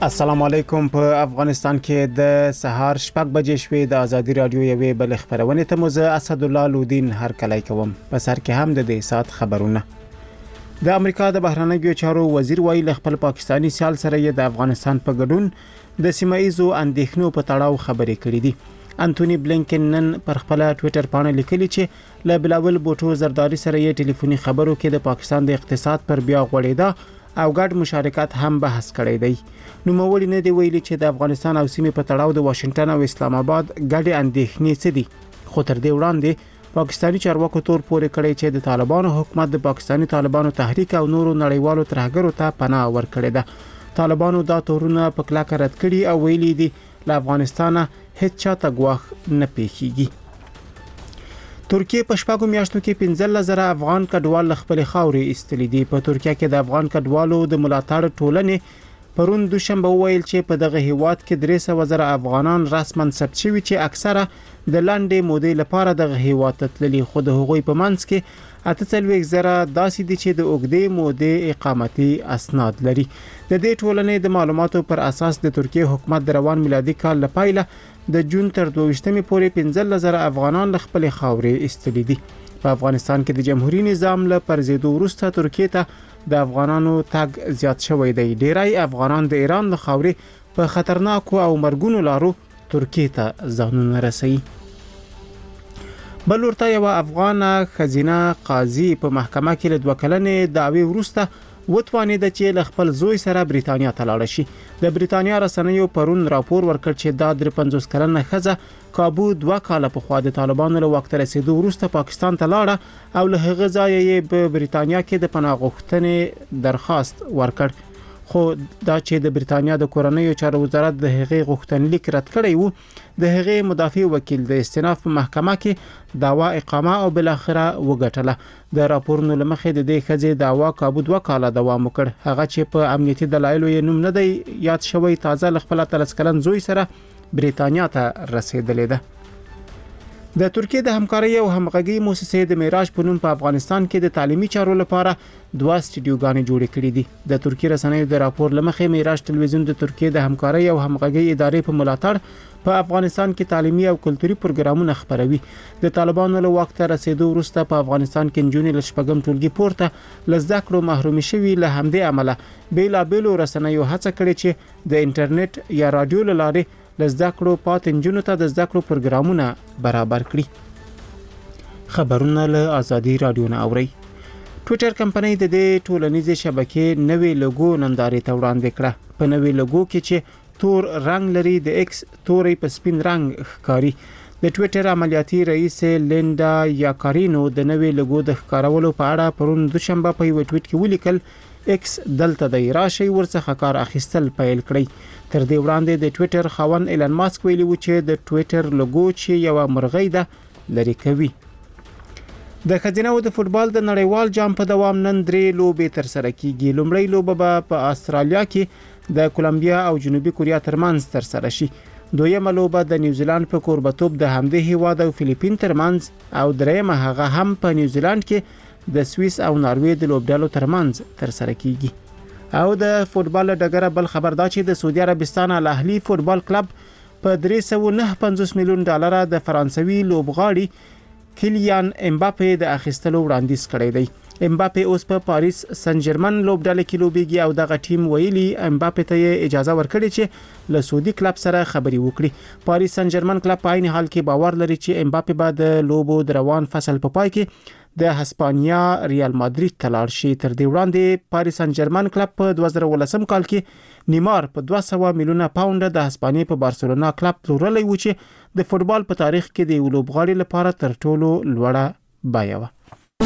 السلام علیکم. په افغانستان کې د سهار 6 بجې شوې د ازادي رادیو یوې بل خبرونه ته مزه اسدالله لودین هر کله کوم. په سر کې هم د دې سات خبرونه. د امریکا د بهرنیو چارو وزیر ویل خپل پاکستانی سیال سره د افغانستان په ګډون د سیمایزو اندېښنو په تړاو خبرې کړې دي. انټونی بلینکن نن پر خپل ټوئیټر باندې لیکلي چې له بلاول بوټو زرداری سره یې ټلیفوني خبرو کې د پاکستان د اقتصاد پر بیا غوړېدا او ګډ مشارکت هم بحث کړی دی. نو مولي نه دی ویلي چې د افغانستان او سیمې په تړاو د واشنگټن او اسلام آباد ګډ اندېښنې څه دي. خو تر دې وړاندې پاکستانی چارواکو تور پورې کړی چې د طالبانو حکومت د پاکستانی طالبانو تحریک او نورو نړیوالو ترهګرو ته پناه ورکړې ده. طالبانو دا تورونه په کلکه رد کړي او ویلي دي له افغانستانه هیڅ چاته ګواښ نه پیښیږي. ترکیه په شپږو میاشتو کې 15,000 افغان کډوال خپل خاورې ایستلې دي. په ترکیه کې د افغان کډوالو د ملاتړ ټولنې پرون دوشنبه ویل چې په دغه هیواد کې 300,000 افغانان رسماً ثبت شوي چې اکثره د لنډې مودې لپاره دغه هیواد ته تللي، خو د هغوی په منځ کې 48,000 داسې دي چې د اوږدې مودې اقامتي اسناد لري. د دې ټولنې د معلوماتو پر اساس د ترکیه حکومت د روان میلادي کال لپاره د جون تر 22مې پورې 15,000 افغانان خپل خاورې ایستلي دي. په افغانستان کې د جمهوریت نظام له پرځېدو وروسته ترکیه ته د افغانانو تګ زیات شوی دی. ډیری افغانان د ایران له خاورې په خطرناکو او مرګونو لارو ترکیه ته ځانونه رسوي. بل ورته یو افغان خزینه قاضي په محکمه کې له 2 کلنې دعوی وروسته وتوانید چې ل خپل زوی سره بریتانیا ته لاړ شي. د بریتانیا رسنیو پرون راپور ورکړ چې دا 53 کلنه ښځه کابو 2 کال په خوا د طالبانو له وخت رسیدو وروسته پاکستان ته لاړه او له هغه ځایه یې په بریتانیا کې د پناه غوښتنې درخواست ورکړ. خو دا چې د بریتانیا د کورنیو چارو وزارت د هغې غوښتنلیک رد کړی وو، د هغې مدافع وکیل د استئناف په محکمه کې دعوا اقامه او بل اخره وګټله. د راپورونو لمخې د دې ښځې دعوا کابو 2 کال دوام وکړ. هغه چې په امنیتي دلایلو یې نوم نه دی یاد شوی تازه له خپل 13 کلن زوی سره بریتانیا ته رسیدلې ده. د ترکیه د همکارۍ او همغږي مؤسسې د معراج په نوم په افغانستان کې د تعلیمي چارو لپاره 2 سټډیوګانې جوړې کړې دي. د ترکیه رسنیو د راپور لمخې معراج ټلویزیون د ترکیه د همکارۍ او همغږي ادارې په ملاتړ په افغانستان کې تعلیمي او کلتوري پروګرامونه خپروي. د طالبانو له وخت رسیدو وروسته په افغانستان کې نجونې له شپږم ټولګي پورته له زده کړو محرومي شوي. له همدې عمله بیلابیلو رسنیو هڅه کړې چې د انټرنیټ یا رادیو له لارې د زده کړو پات نجونو ته د زده کړو پروګرامونه برابر کړي. خبرونه له ازادي رادیو نه اوري. ټوئیټر کمپنۍ د دې ټولنیزې شبکې نوې لوګو نندارې ته وړاندې کړه. په نوې لوګو کې چې تور رنگ لري د ایکس تورې په سپین رنگ ښکاري. د ټوئیټر عملیاتي رئیس لیندا یاکارینو د نوې لوګو د ښکارولو په اړه پرون دوشنبه په یو ټویټ کې ولیکل ایکس دلته د راشي ورڅخه کار اخیستل پیل کړی. تر دې وړاندې د ټوئیټر خاوند ایلن ماسک ویلي و چې د ټوئیټر لوګو چې یو مرغۍ ده لري کوي. د ښځینه د فوتبال د نړیوال جام په دوام نن 3 لوبې تر سره کیږي. لومړی لوبه په استرالیا کې د کولمبیا او جنوبي کوریا ترمنځ تر سره شي. دویمه لوبه د نیوزیلند په کوربتوب د همدې هیواد او فلیپین ترمنځ او دریمه هغه هم په نیوزیلند کې د سویس او ناروې د لوبډلو ترمنځ تر سره کیږي. او د فوتبال ډګر بل خبر دا چې د سعودي عربستان الاهلی فوتبال کلب په 359 میلیون ډالر د فرانسوي لوبغاړي کیلیان امباپه د اخیستلو وړاندیز کړی دی. امباپه اوس په پاریس سن جرمن لوبډله کې لوبيږي او دغه ټیم ویلي امباپه ته اجازه ورکړي چې له سعودي کلب سره خبري وکړي. پاریس سن جرمن کلب په عین حال کې باور لري چې امباپه به د لوبو د روان فصل په پای کې د هسپانیا ریال مادرید ته لاړ شي. تر دې وړاندې پاریس سن جرمن کلب په 2019 کال کې نیمار په 200 میلیونه پاونډ د هسپانیا په بارسلونا کلب پلورلی و چې د فوتبال په تاریخ کې د لوبغاړي لپاره تر ټولو لوړه بیه و.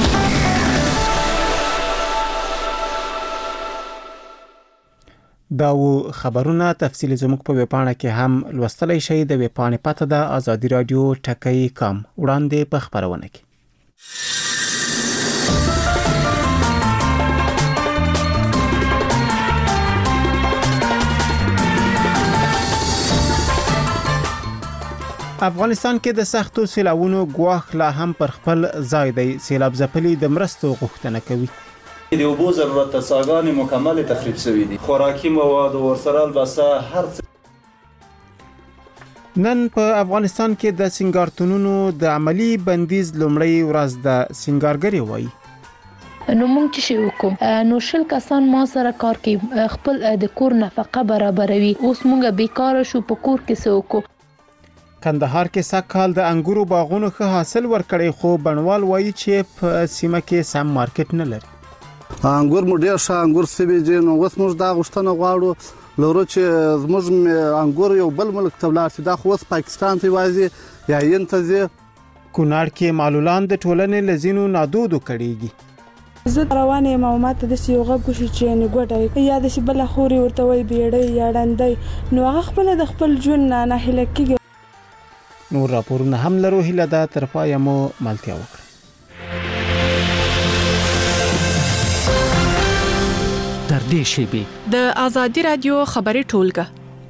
دا و خبرونه تفصیل زموږ په ویبپاڼه کې هم لوستلی شئ. د ویبپاڼې پته د ازادي رادیو ټکی کام وړاندې په خبرونه کې. افغانستان کې د سختو سیلاوونو ګواښ لا هم پر خپل ځای دی. سیلاب ځپلي د مرستو غوښتنه کوي. د اوبو ضرورت ته څاګانې مکمل تخریب شوي دي، خوراکي مواد او ورسره البسه هر څه. نن په افغانستان کې د سنگارتونونو د عملی بندیز لومړی ورځ د سنگارګری وایي. نو موږ چې وکړو نو شل کسان ما سره کار کوي، خپل د کور نفقه برابروي. اوس موږ بیکار شو، په کور کې څه وکړو. کندهار کې سږکال د انګورو باغونو ښه حاصل ورکړی، خو بڼوال وایي چې په سیمه کې سم مارکیټ نه لري. انګور مو ډیر ښه انګور سوي دي، نو اوس موږ دا غوښتنه غواړو لورو چې زموږ انګور یو بل ملک ته ولاړ شي. دا خو اوس پاکستان ته وایي یا هند ته ځي. کونړ کې معلولان د ټولنې لزینو نادودو کړيږي. زه روانه یم او ماته د یو غږ شو چې نه ګوډای یا د بل خوري ورته وای بیړې یا ډندې، نو هغه خپل د خپل ژوند نه هله کېږي. نور راپورونه هم لرو، هله دا تر پای مو ملتیا وکړه. تر دې شیبې د ازادي رادیو خبري ټولګه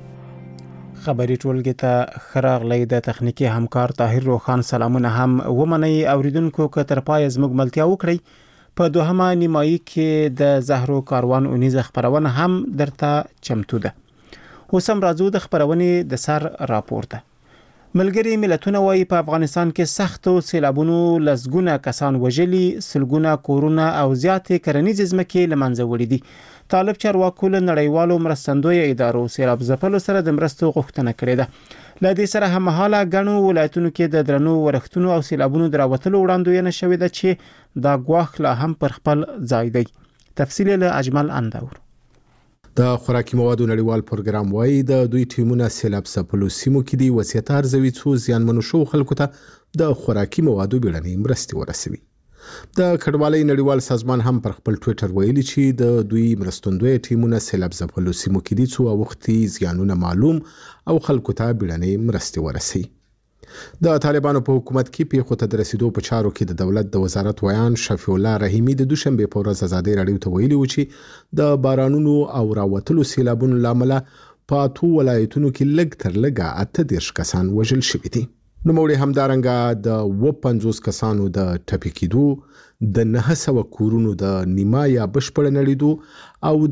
ته خراغلی د تخنیکی همکار طاهر روخان سلامونه هم ومني. اوریدونکو که تر پای زموږ ملتیا وکړي. په دوهمه نیمایي کې د زهرو کاروان اونیز خبرونه هم درته چمتو ده. اوس هم راځو د خبرونې د سر راپورته. ملګری ملتونه وايي په افغانستان کې سختو سیلابونو لسګونه کسان وژلي، سلګونه کورونه او زیاتې کرنیزې ځمکې له منځه وړي دي. طالب چارواکو له نړیوالو مرستندوی ادارو سیلاب ځپلو سره د مرستو غوښتنه کړې ده. له دې سره هممهاله ګڼو ولایتونو کې د درنو ورښتونو او سیلابونو دراوتلو وړاندوینه شوې ده چې دا ګواښ لا هم پر خپل ځای دی. تفصیل له اجمل اندور. د خوراکي موادو نړیوال پروګرام وايي د دوی ټیمونه سیلاب ځپلو سیمو کې دی وصیت ارزوي څو زیانمنو شو خلکو ته د خوراکي موادو بیړنۍ مرستې ورسوي. د کډوالۍ نړیوال سازمان هم پر خپل ټوئیټر ویلي چې د دوی مرستندوی ټیمونه سیلاب ځپلو سیمو کې دي څو وختي زیانونه معلوم او خلکو ته بیړنۍ مرستې ورسوي. د طالبانو په حکومت کې پیښو ته د رسیدو په چارو کې د دولت د وزارت ویان شفیع الله رحیمی د دوشنبه په ورځ ازادي رادیو ته ویلي و چې د بارانونو او راوتلو سیلابونو لامل په 2 ولایتونو کې لږ تر لږه 38 کسان وژل شوي دي. نو موږ همدارنګه د 50 کسانو د ټپي کېدو، د 900 کورونو د نیمه یا بشپړ نړیدو او د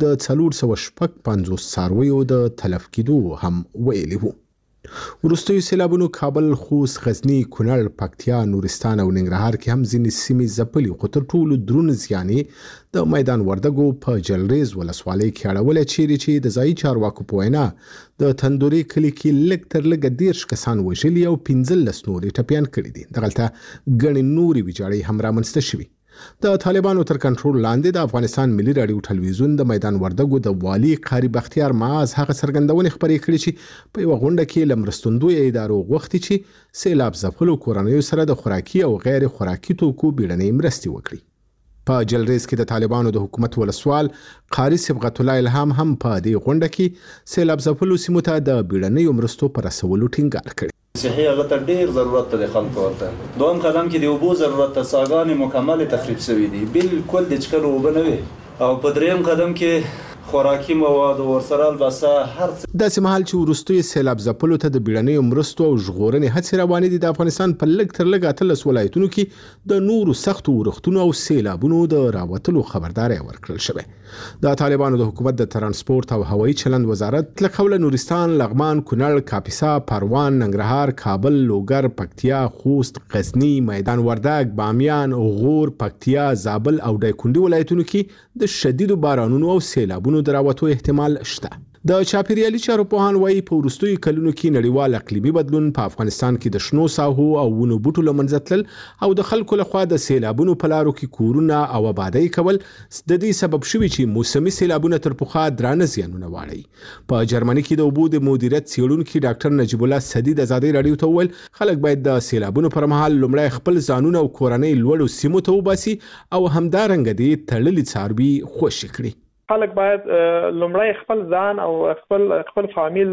450 څارویو د تلف کېدو هم ویلي وو. وروستیو سیلابونو کابل، خوست، غزنی، کونړ، پکتیا، نورستان او ننګرهار کې هم ځینې سیمې ځپلي، خو تر ټولو درون زیانې د میدان وردګو په جلریز ولسوالۍ کې اړولې چې د ځایي چارواکو په وینا د تندوري کلي کې لږ تر لږه 13 کسان وژلي او 15 نورې ټپیان کړي دي. دغلته ګڼې نورې ویجاړې هم رامنځته شوي. د طالبانو تر کنټرول لاندې د افغانستان ملي رادیو ټلویزیون د میدان وردګو د والي قاری بختیار معاذ هغه څرګندونې خبرې کړې چې په یو غونډه کې لمرستندوی ادارو غوښتي چې سیلاب ځپلو کورنیو سره د خوراکي او غیر خوراکي توکو بیړنۍ مرستې وکړي. په جلریز کې د طالبانو د حکومت ولسوال قاری صبغت الله الهام هم په دې غونډه کې سیلاب ځپلو سیمو ته د بیړنۍ مرستو پر رسولو ټینګار کړی. صحي هغه ته ډیر ضرورت ته خلکو ورته. دویم قدم کې د اوبو ضرورت ته څاګانې مکمل تخریب شوي دي، بالکل د چکلو اوبه نه وي. او په دریم قدم کې خوراکي مواد او ورسره البسه هر څه. داسې مهال چې وروستي سیلاب ځپلو ته د بیړنۍ مرستو او ژغورنې هڅې روانې دي، د افغانستان په لږ تر لږه 13 ولایتونو کې د نورو سختو ورښتونو او سیلابونو د راوتلو خبرداري ورکړل شوې. د طالبانو د حکومت د ترانسپورت او هوایي چلند وزارت له قوله نورستان، لغمان، کونړ، کاپیسا، پروان، ننګرهار، کابل، لوګر، پکتیا، خوست، غزنی، میدان وردګ، بامیان، غور، پکتیا، زابل او دایکنډي ولایتونو کې د شدیدو بارانونو او سیلابونو دراوتو احتمال شته. د چاپیریالي چارو پوهان وايي په وروستیو کلونو کې نړیوال اقلیمي بدلون په افغانستان کې د شنو ساحو او ونو بوټو له منځه تلل او د خلکو لخوا د سیلابونو په لارو کې کورونه او آبادی کول د دې سبب شوي چې موسمي سیلابونه تر پخوا درانه زیانونه واړي. په جرمني کې د اوبو د مدیریت څېړونکي ډاکټر نجیب الله سدي د ازادي رادیو ته وویل خلک باید د سیلابونو پر مهال لومړی خپل ځانونه او کورنۍ لوړو سیمو ته وباسي او همدارنګه دې تړلي څاروي خوشي کړي. خلک باید لومړی خپل ځان او خپل فامیل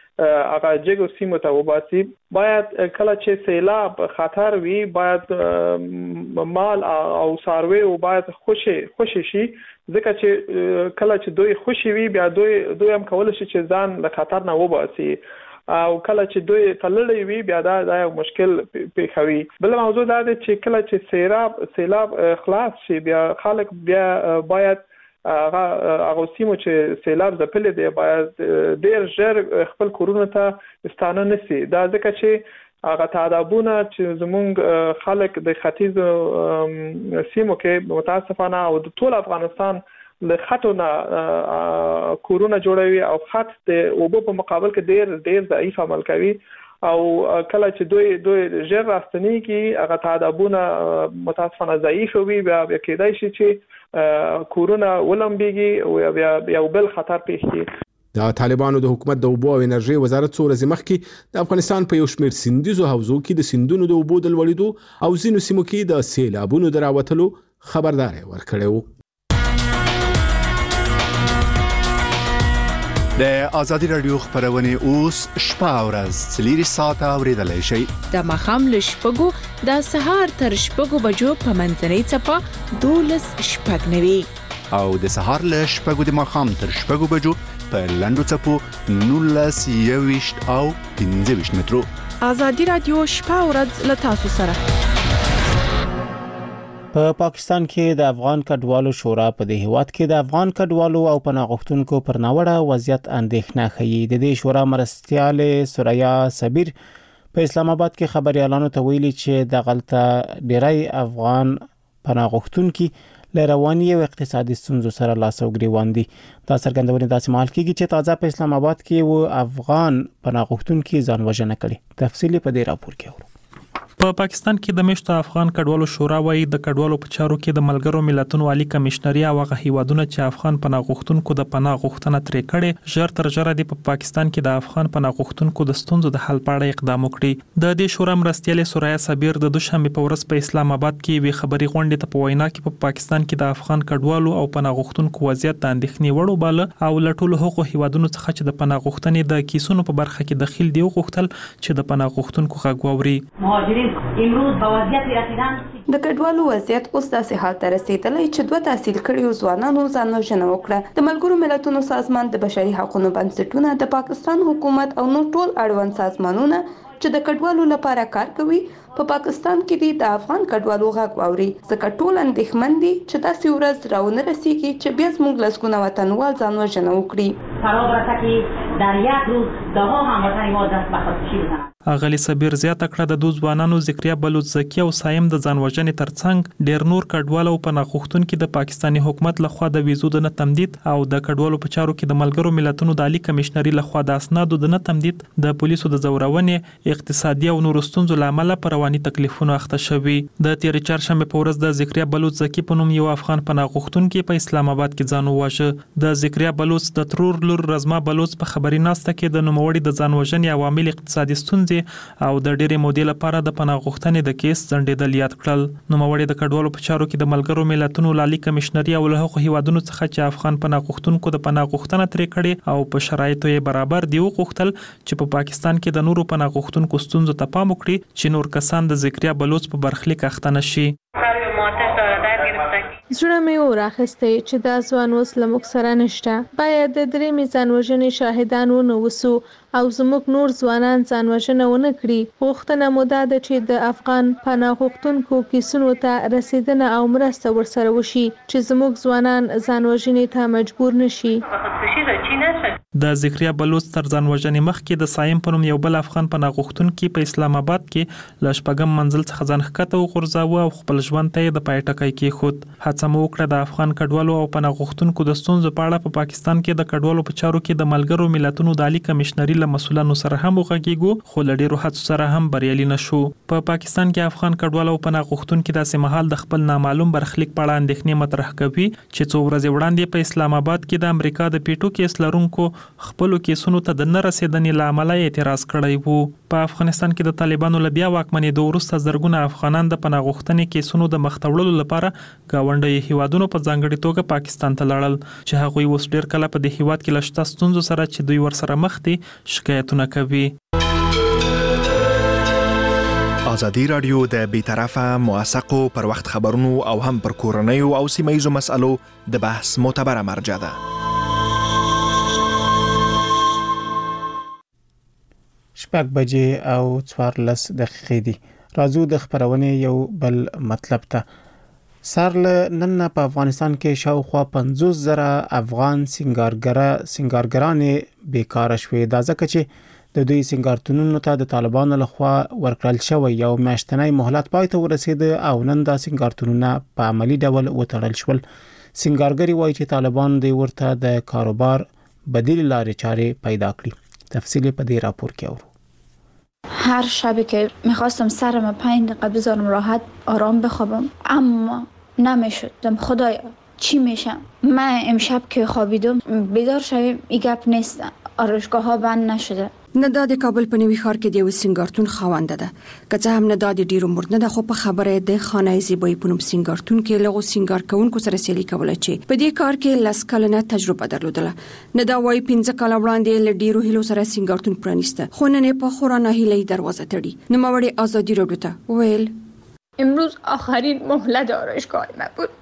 هغه جګو سیمو ته وباسي. باید کله چې سیلاب خطر وي باید مال او څاروي او باید خوشي شي، ځکه چې کله چې دوی خوشي وي بیا دوی هم کولای شي چې ځان له خطر نه وباسي. او کله چې دوی تللې وي بیا دا یو مشکل پیښوي. بل موضوع دا دی چې کله چې سیلاب خلاص شي بیا خلک بیا باید هغه سیمو چې سیلاب ځپلې دی باید ډیر ژر خپل کورونو ته ستانه نشي. دا ځکه چې هغه تعدادونه چې زمونږ خلک د ختیځ سیمو کې متاسفانه او د ټول افغانستان له خطونه کورونه جوړوي او خط د اوبو په مقابل کې ډیر ضعیف عمل کوي او کله چې دوی ژر راستنیږي هغه تعدادونه متاسفانه ضعیف وي بیا کېدای شي چې کورونه ولمبيږي او یو بل خطر پیښ کړي. د طالبانو د حکومت د اوبو او انرژي وزارت څو ورځې مخکې د افغانستان په یو شمېر سیندیزو حوزو کې د سیندونو د اوبو د لوړېدو او ځینو سیمو کې د سیلابونو د راوتلو خبرداری ورکړی و. د آزادي رادیو خبرونه اوس شپه او ورځ 4 ساعته اوریدلای شئ. د مخام له شپږو د سهار تر شپږو بجو په منځنۍ څپه 12 شپږ نوي او د سهار له شپږو د مخام تر شپږو بجو په لندو څپو 19 21 او 15 مترو. آزادي رادیو شپه او ورځ له تاسو سره. په پاکستان کې د افغان کډوالو شورا په دې هیواد کې د افغان کډوالو او پناه غوښتونکو پر ناوړه وضعیت اندېښنه ښيي. د دې شورا مرستیال سوریا صبیر په اسلام آباد کې خبريالانو ته ویلي چې د غلطه ډیری افغان پناه غوښتونکو لرواني او اقتصادي ستونزو سره لاس او ګریوان دي. دا څرګندونه داسې مهال کېږي چې تازه په اسلام آباد کې و افغان پناه غوښتونکو ځان وژنه کړې. تفصیلی په دې راپور کې اورو. په پاکستان کې د میشتو افغان کډوالو شورا وايي د کډوالو په چارو کې د ملګرو ملتونو عالی کمشنري او هغه هیوادونه چې افغان پناه غوښتونکو د پناه غوښتنه ترې کړي ژر تر ژره د پاکستان کې د افغان پناه غوښتونکو د ستونزو د حل په اړه اقدام وکړي. د دې شورا مرستیال سوریا صبیر د دوشنبه په ورځ په اسلام آباد کې وی خبري غونډه ته په وینا کې په پاکستان کې د افغان کډوالو او پناه غوښتونکو وضعیت د اندېښنې وړ وباله او له ټولو حقوقي هیوادونو څخه چې د پناه غوښتنې د کیسونو په برخه کې دخیل دی غوښتل چې د پناه غوښتونکو غږ واوري. مهاجرین امروز د کډوالو وضعیت اوس داسې حال ته رسیدلی چې 2 تحصیل کړیو ځوانانو ځان وژنه وکړه. د ملګرو ملتونو سازمان د بشري حقوقو بنسټونه د پاکستان حکومت او نور ټول اړوند سازمانونه چې د کډوالو لپاره کار کوي په پاکستان کې د افغان کډوالو غږ واوري ځکه ټول اندېښمن دي چې داسې ورځ راونه رسیږي چې بیا زموږ لسګونه وطنوال ځان وژنه وکړي. در یک روز دهها هموطن ما دست به خودکشی بزنند. اغلی صبیر زیاته کړه د 2 ځوانانو ذکریا بلوچ زکی او سایم د ځان وژنې ترڅنګ ډیر نور کډوالو او پناه غوښتونکو د پاکستاني حکومت لخوا د ویزو د نه تمدید او د کډوالو په چارو کې د ملګرو ملتونو د عالی کمشنري لخوا د اسنادو د نه تمدید د پولیسو د زورونې اقتصادي او نور ستونزو لامل پر رواني تکلیفونو اخته شوی. د تیر چهارشنبه په ورځ د ذکریا بلوچ زکی په نوم یو افغان پناه غوښتونکو په اسلام آباد کې ځان وواژه. د ذکریا بلوچ د ترور لور رزما بلوچ په خبري ناسته کې د نوموړي د ځان وژنې عوامل اقتصادي ستونزې او د ډېرې مودې لپاره د پناه غوښتنې د کیس ځنډېدل یاد کړل. نوموړي د کډوالو په چارو کې د ملګرو ملتونو عالی کمشنري او له هغو هیوادونو څخه چې افغان پناه غوښتونکو د پناه غوښتنه ترې کړې او په شرایطو یې برابر دی وغوښتل چې په پاکستان کې د نورو پناه غوښتونکو ستونزو ته پام وکړي چې نور کسان د ذکریا بلوچ په برخلیک اخته نشي. زړه مې وراخسته چې دا ځوان اوس له موږ سره نشته. باید د درې ځان وژنې شاهدان ونوسو او زموږ نور ځوانان ځان وژنه ونه کړي. غوښتنه مو دا ده چې د افغان پناه غوښتونکو کیسونو ته رسیدنه او مرسته ورسره وشي چې زموږ ځوانان ځان وژنې ته مجبور نشي. د ذکریا بلوچ تر ځان وژنې مخکې د سایم په نوم یو بل افغان پناه غوښتونکي په اسلام آباد کې له شپږم منزل څخه ځان ښکته وغورځاوه او خپل ژوند ته یې د پای ټکی کېښود. هڅه مو وکړه د افغان کډوالو او پناه غوښتونکو د ستونزو په اړه په پاکستان کې د کډوالو په چارو کې د ملګرو ملتونو د عالی کمشنري له مسؤلانو سره هم وغږیږو خو له ډېرو هڅو سره هم بریالي نشو. په پاکستان کې افغان کډوالو او پناه غوښتونکو داسې مهال د خپل نامعلوم برخلیک په اړه اندېښنې مطرح کوي چې څو ورځې وړاندې په اسلام آباد کې د امریکا د پیټو کیس لرونکو خپل کیسونو ته د نه رسیدنې له امله اعتراض کړی وو. په افغانستان کې د طالبانو له بیا واکمنېدو وروسته زرګونه افغانان د پناه غوښتنې کیسونو د مخ ته وړلو لپاره ګاونډي هیوادونو په ځانګړي توګه پاکستان ته لاړل چې هغوی اوس ډېر کله په دې هیواد کې له شته ستونزو سره چې دوی ورسره مخ دي شکایتونه کوي. ازادي رادیو د بیطرفه موثقو پر وخت خبرونو او هم پر کورنیو او سیمه‌ییزو مسألو د بحث معتبره مرجع ده. شپږ بجې او 14 دقیقې دي. راځو د خبرونې یو بل مطلب ته. سارل نن په افغانستان کې شاوخوا 50,000 افغان سنگارګرانې بیکاره شوې. دا ځکه چې د دوی سنگارتونونو ته د طالبانو لخوا ورکړل شوی یو میاشتنی مهلت پای ته ورسید او نن دا سنگارتونونه په عملی ډول وتړل شول. سنگارګری وایي چې طالبان دوی ورته د کاروبار بدیل لارې چارې پیدا کړي. تفصیل په دې راپور کې اورو. هر شبی که میخواستم سرم 5 دقیقه بذارم راحت آرام بخوابم اما نمیشد. خدایا چی میشم؟ من امشب که خوابیدم بیدار شویم این گپ نیست، آرایشگاه ها بند نشده. نه د کابل په نوي ښار کې د یو سنگارتون خاوند ده. که څه هم نه د ډیرو مرد نه ده، خو په خبره د خانه زیبایی په نوم سنگارتون کې لغو سنگار کوونکو سره سیالي کوله چې په دې کار کې لس کلنه تجربه درلودله. نه دا وایي 15 کاله وړاندې له ډیرو هیلو سره سنگارتون پرانیسته، خو نن په خورانه هیلې دروازه تړي. نوموړی آزادی راډیو ته ویل امروز آخرین مهلت آرایشگاه ما بود.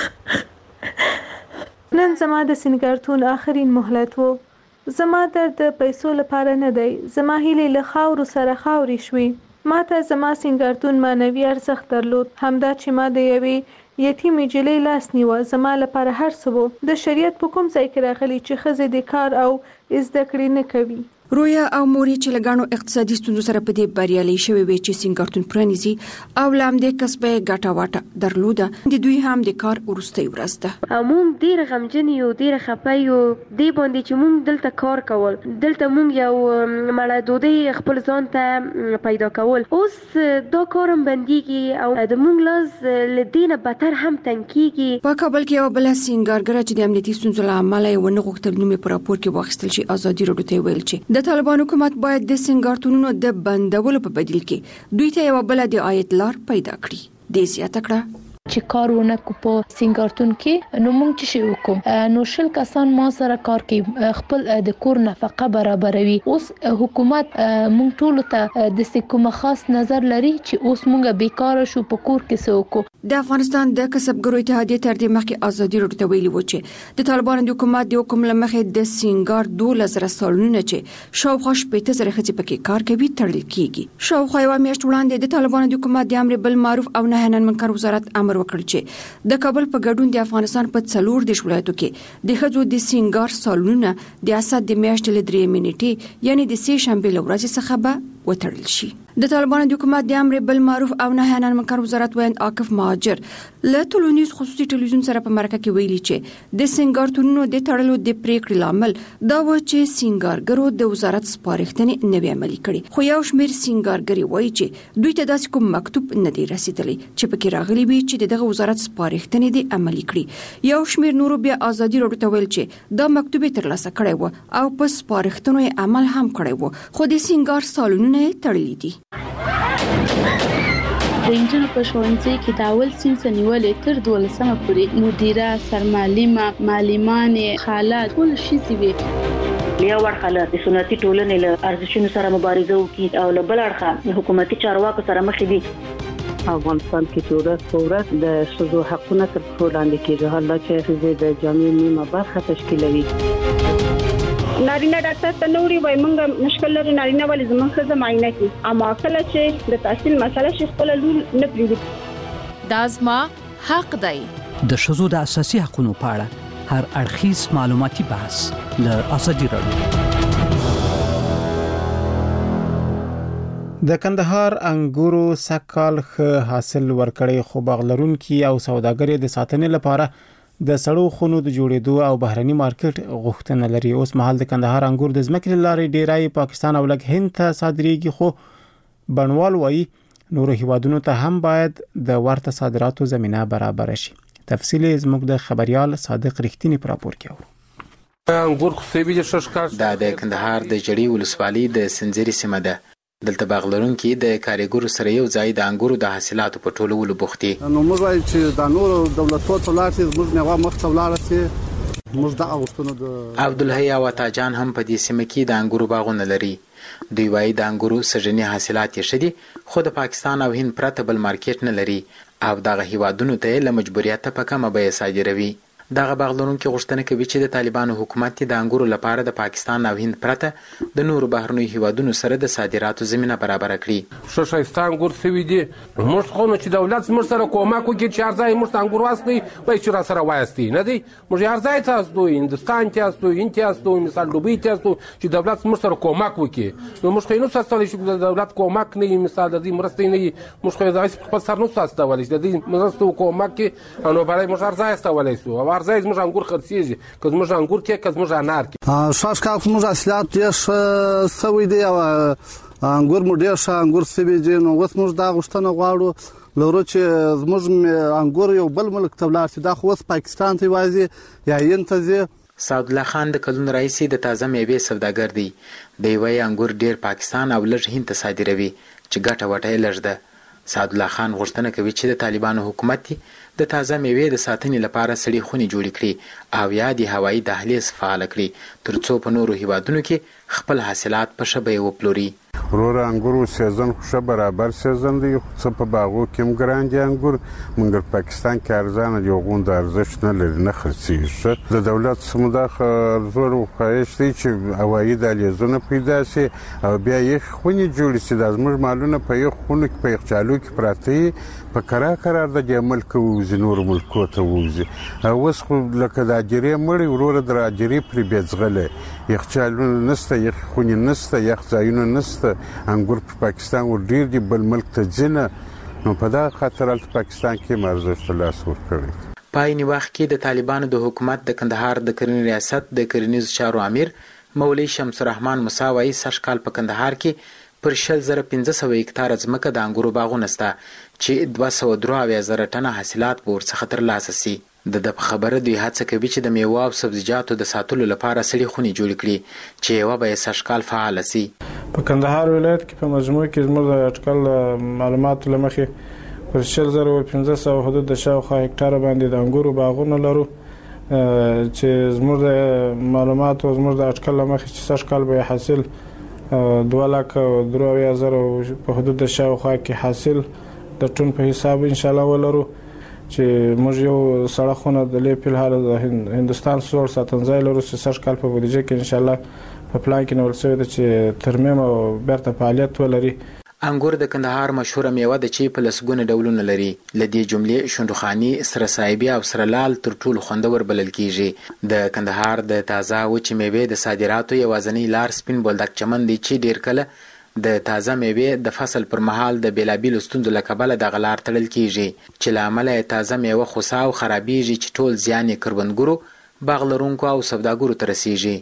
نن زما د سنگارتون آخرین مهلت وو. زما درد د پیسو لپاره نه دی، زما هیلې له خاورو سره خاوري شوي. ما ته زما سنگارتون معنوي ارزښت درلود، همدا چې ما د یوې یتیمې نجلۍ لاس نیوه زما لپاره هر څه وو. د شریعت په کوم ځای کې راغلي چې ښځې د کار او زده کړې نه کوي. رویا او موري چې لګانو اقتصادي ستونزو سره په دې بریالي شوی وي چې سنگارتون پرانیزي او لام د کسبه ګټه واټه درلوده. د دوی هم د کار ورستۍ ورځ ده. موږ ډیر غمجن یو، ډیر خپه یو دی باندې چې موږ دلته کار کول، دلته موږ یو مړه ډوډۍ خپل ځان ته پیدا کول. اوس دا کارم بنديږي او د موږ لاس لدینه بدتر هم تنکیږي. په کابل کې یو بل سنگارګر چې د امنیتي ستونزو له امله یې ونه غوښتل نوم په راپور کې واخیستل شي، آزادي راډیو ته ویل چې د طالبان حکومت باید د سنگارتونونو د بندولو په بدیل کې دوی ته یو بل د عاید لار پیدا کړي. د زیاته کړه چې کار ونه کو په سنگارتون کې نو موږ چې شي وکم نو شل کسان ما سره کار کوي، خپل د کور نفقه برابروي. اوس حکومت موږ ټول ته د کومه خاص نظر لري چې اوس موږ بیکاره شو په کور کې سوکو. د افغانستان د کسبګرو اتحادیه تر دې مخکې آزادي راډیو ته ویلي و چې د طالبانو د حکومت د حکم له مخې د سنگار 12,000 سالونه چې شاوخوا 15,000 ښځې پکې کار کوي تړل کیږي. شاوخوا یو میاشت وړاندې د طالبانو د حکومت د امر بالمعروف او نهي عن المنکر وزارت امر وکړ چې د کابل په ګډون د افغانستان په 4 ولایتو کې د ښځو د سنگار سالونه د اسد د میاشتې ل 3 منټې یعنی د سه شنبه لورځ څخه به وتړل شي. د طالبانو د حکومت د امر بالمعروف او نهي عن المنکر وزارت ویاند عاکف مهاجر له ټولنیز خصوصي ټلویزیون سره په مرکه کې ویلي چې د سنگارتونونو د تړلو د پریکړې لامل دا و چې سنگارګرو د وزارت سپارښتنې نه وی عملي کړي. خو یو شمېر سنگارګري وایي چې دوی ته داسې کوم مکتوب نه دی رسیدلی چې پکې راغلي وي چې دغه وزارت سپارښتنې دي عملي کړي. یو شمېر نورو بیا آزادي راډیو ته ویل چې دا مکتوب ترلاسه کړی و او په سپارښتنو یې عمل هم کړی و، خو د سنگار سالونونه تړلي دي. د انجنونو په ښوونځي کې د اول صنف نیولې تر 12مه پورې مدیره، سرمعلمه، معلمانې، خاله ټول شي وي. یو ورخه د سنتي ټولنې له ارزښتونو سره مبارزه وکړي او له بل اړخه حکومتي چارواکو سره مخ دي. افغانستان کې چې ورځ په ورځ د ښځو حقونه تر پښو لاندې کېږي، حالا چې ښځې د جامعې نیمه برخه تشکیلوي. نارینه ډاکټر ته نوري وای مونږ مشکل لري، نارینه ولې زموږ ښځه معاینه کوي، اما کله چې د تحصیل مسله شي خپل لور نه پریږدي. دا زما حق دی. د ښځو د اساسي حقوقو په اړه هر اړخیز معلوماتي بحث له آزادي راډیو. د کندهار انګورو سږکال ښه حاصل ورکړی، خو باغ لرونکي او سوداګر د ساتنې لپاره د سړو خونو د جوړېدو او بهرني مارکیټ غوښتنه لري. اوس مهال د کندهار انګور د ځمکې لارې ډیرای پاکستان او لږ هند ته صادریږي، خو بڼوال وایي نورو هیوادونو ته هم باید د ورته صادراتو زمینه برابر شي. تفصیل زموږ د خبريال صادق رښتینی پر راپور کې اورو. انګور خو به ششکار د کندهار د جړی ولسوالۍ د سنځري سیمه ده. دلته باغ لرونکي د کاریګرو سره یو ځای د انګورو د حاصلاتو په ټولولو بوختي. نو موږ وایو چې د نورو دولتونو ته لاړ شي، موږ نه مخ ته لاړ شي. موږ د اوستونو د عبدالحی او تاجان هم په دې سیمه کې د انګورو باغونه لري. دوی وایي د انګورو سږنی حاصلات یې شدي، خو د پاکستان او هند پرته بل مارکیټ نه لري او دغه هیوادونو ته له مجبوریت په کمه بیه صادروي. دغه باغ لرونکي غوښتنه کوي چې د طالبانو حکومت د انګورو لپاره د پاکستان او هند پرته د نورو بهرنیو هیوادونو سره د صادراتو زمینه برابر کړي. ښه ښایسته انګور سوي دي. موږ خو نو چې دولت موږ سره کومک وکړي چې هر ځای موږ ته انګور واستوي وایي چې را سره وایستي نه دی. موږ هر ځای ته استو هندوستان ته استو هند ته استو مثال دوبۍ ته استو چې دولت موږ سره کومک وکړي. نو موږ خو نو ساتلی چې د دولت کومک نه مثال د دې مرستې نه موږ خو داسې خپل سر نو ساتلی چې د دې مرستو کومک کې نو برای موږ هر ځای استولی سو او هر ځای زموږ انګور خرڅېږي که زموږ انګور کې که زموږ انار کې. ښه ښکار زموږ حاصلات ډېر ښه سوی دی او انګور مو ډېر ښه انګور سوي دي. نو اوس موږ دا غوښتنه غواړو لرو چې زموږ انګور یو بل ملک ته ولاړ شي. دا خو اوس پاکستان ته یوازې یا هند ته ځي. سعدالله خان د کلونو راهیسې د تازه میوې سوداګر دی. دی وایي انګور ډېر پاکستان او لږ هند ته صادروي چې ګټه وټه یې لږ ده. سعدالله خان غوښتنه کوي چې د طالبانو حکومت د تازه میوې د ساتنې لپاره سړې خونې جوړې کړي او یا د هوایي دهلیز فعال کړي تر څو په نورو هیوادونو کې خپل حاصلات په ښه بیه وپلوري. وروره انګورو سیزن خو ښه برابر سیزن دی. څه په باغو کې هم ګران دي انګور مګر پاکستان کې ارزانه دي. غوند ارزښت نه لري نه خرڅېږي. د دولت سمدا زور او خواهش دی چې هوایي دهلیزونه پیدا شي او بیا یې خونې جوړې شي. د زموږ مالونه په یو خونه کې په یخچالو کې پراته په قرار د دې ملک ووځي نور ملکو ته ووځي. اوس خو لکه د اجرې مړی وروره د اجرې پرې بېځغلی یخچالونه نشته یخ خونې نشته یخ ځایونه نشته. انګور په پاکستان ور ډیر دي بل ملک ته ځنه. نو په دا خاطر هلته پاکستان کې ارزښت لاس ورکړی. په عین وخت کې د طالبانو د حکومت د کندهار د کرنې ریاست د کرنیزو چارو امیر مولوي شمس الرحمن موسی وایي سږ کال په کندهار کې پر 10500 هکتاره ځمکه د انګورو باغونه سته چې 223,000 ټنه حاصلات به ورڅخه ترلاسه سي. د خبره دوی هڅه کوي چې د میوه او سبزیجاتو د ساتلو لپاره سړې خونې جوړې کړي چې یوه به یې سږ کال فعاله سي. په کندهار ولایت کې په مجموع کې زموږ د اټکل معلوماتو له مخې پر 10500 حدود د شاوخوا هکتاره باندې د انګورو باغونه لرو چې زموږ د معلوماتو زموږ د اټکل له مخې چې سږ کال به حاصل 2,03,000 په حدود د شاوخوا کې حاصل د ټن په حساب ان شاء الله ولرو چې موږ یو سړه خونه د لې په حال د هندستان سور ساتنځای لرو چې سږ کال په بودیجه کې ان شاء الله په پلان کې نول شوی دی چې ترمیم او بیرته فعالیت ولري. انګور د کندهار مشهوره میوه ده چې په لسګونه ډولونه لري. له دې جملې شونډخاني، سره صایبي او سره لال تر ټولو خوندور بلل کیږي. د کندهار د تازه وچې میوې د صادراتو یوازینی لار سپین بولدک چمن دی چې ډیر کله د تازه میوې د فصل پر مهال د بیلابیلو ستونزو له کبله دغه لار تړل کیږي چې له امله یې تازه میوه خوسا او خرابیږي چې ټول زیان یې کروندګرو، باغ لرونکو او سوداګرو ته رسیږي.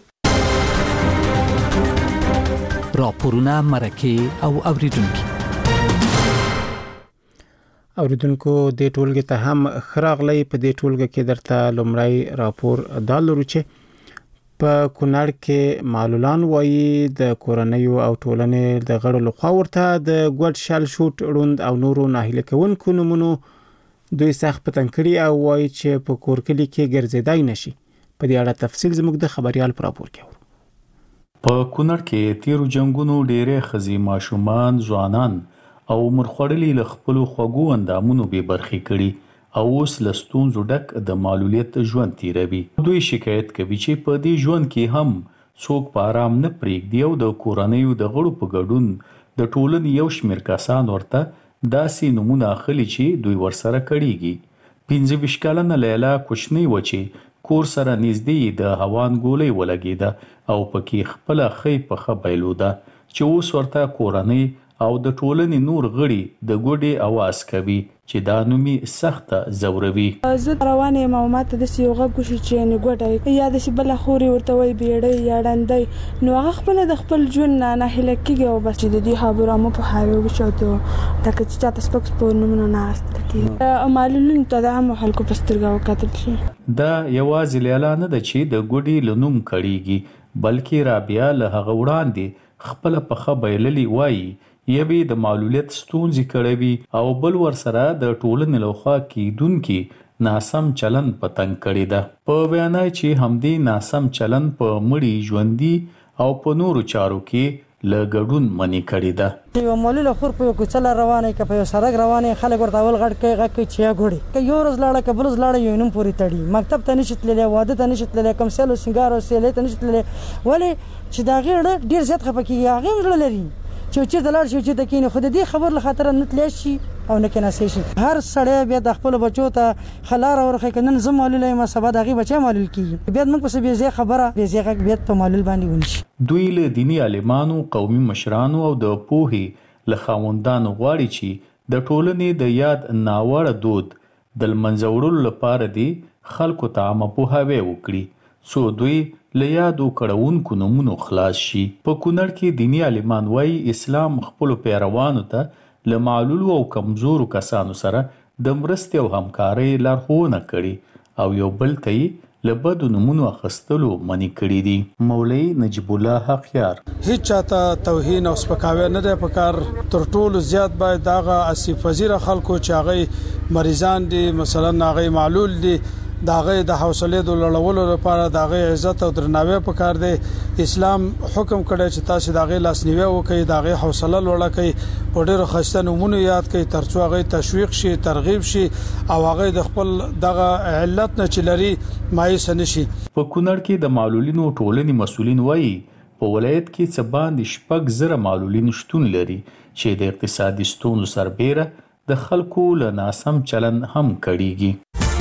راپورونه مرکه او اوریدونکو د ټولګي ته هم خراغلی. په دې ټولګي کې درته لومړی راپور دالو چې په کونړ کې معلولان وایي د کورنیو او ټولنې د غړو لخوا ورته د ګډ شال شوټ روند او نورو ناهیله کوونکو نمونو دوی سخت پتن کړي او وایي چې په کورکلي کې ګرځېدای نشي. په دې اړه تفصیل زموږ د خبريال پر راپور کې په کونړ کې تیرو جنگونو ډېرې ښځې، ماشومان، ځوانان او مرخوړلي له خپلو خوږو اندامونو بې برخې کړي او اوس له ستونزو ډک د معلولیت ژوند تیروي. دوی شکایت کوي چې په دې ژوند کې هم څوک په آرام نه پرېږدي او د کورنیو د غړو په ګډون د ټولنې یو شمېر کسان ورته داسې نومونه اخلي چې دوی ورسره کړيږي. 25 کلنه لیلا کوچنۍ و چې کور سره نږدې د هوان ګولۍ ولګېده او پکې خپله خۍ پخه بایلوده چې اوس ورته کورنۍ او د ټولنې نور غړي د ګوډې اواز کوي چې دا نومي سخته زوروي. زه روانه یم او ماته د یو غږ وشو چې نه ګوډه یا د بل خوري ورته وي بیړې یا ډندې نو هغه خپل د خپل ژوند نه هله کېږي او بس د دې خبره مو په هاوی وشوته دا چې چاته سپک په نومونه نه استکی معلولین ته د هم خلکو په سترګو وکتل شي. دا یوازې لیلا نه ده چې د ګوډې لنوم کړيږي بلکې رابعه له هغه وړاندې خپل پخه بایللی وایي یوی د معلولیت ستونزې کړوي او بل ورسره د ټولنې لخوا کیدونکي ناسم چلن پتنګ کړی ده. په وینا چې همدې ناسم چلن په مړی ژوندۍ او په نورو چارو کې له ګډون منې کړې ده. یو معلوله خور په یو کوڅه روانه که په یو سړک روانه خلک ورته اول غټ کوي غږ کوي چې یا ګوړي که یو ورځ لاړه که بل ورځ لاړه یو نوم پورې تړي مکتب ته نشي تللی واده ته نشي تللی کوم سیل او سینګار او سیلۍ ته نشي تللی ولې چې د هغې زړه ډېر زیات خفه کېږي هغې هم زړه لري چې چېرته لاړ شي او چېرته کښېني خو د دې خبر له خاطره نه تللی شي او نه کېناستی شي. هر سړی بیا د خپلو بچو ته ښه لاره ورښیي که نن زه معلوله یم سبا د هغې بچی معلول کېږي بیا موږ پسې بېځایه خبره بېځایه غږ بیا په معلول باندې ونشي. دوی له دیني عالمانو، قومي مشرانو او د پوهې له خاوندانو غواړي چې د ټولنې د یاد ناوړه دود د لمنځه وړلو لپاره دې خلکو ته عامه پوهاوی وکړي څو دوی له یادو کړونکو نومونو خلاص شي. په کونړ کې دیني عالمان وایي اسلام خپلو پیروانو ته له معلولو او کمزورو کسانو سره د مرستې او همکارۍ لارښوونه کړې او یو بل ته یې له بدو نومونو اخیستلو منې کړي دي. مولوي نجیب الله حقیار: هیڅ چاته توهین او سپکاوی نه دی پکار. تر ټولو زیات باید دغه اسیب پذیره خلکو چې هغه مریضان دي مثلا هغه معلول دي داغه د حوصلې د لړولو لپاره داغه عزت او درناوی پکار دی. اسلام حکم کړی چې تاسو داغه لاسنیوي وکړئ داغه حوصله لوړه کړئ په ډیرو خسته نمونه یاد کړئ ترڅو هغه تشویق شي ترغیب شي او هغه د خپل دغه علت نه چلري مایوس نشي. په کونړ کې د معلولینو ټولنې مسؤلین وایي په ولایت کې څه باندې 6,000 معلولین شتون لري چې د اقتصادي ستونزو سربېره د خلکو له ناسم چلن هم کړيږي.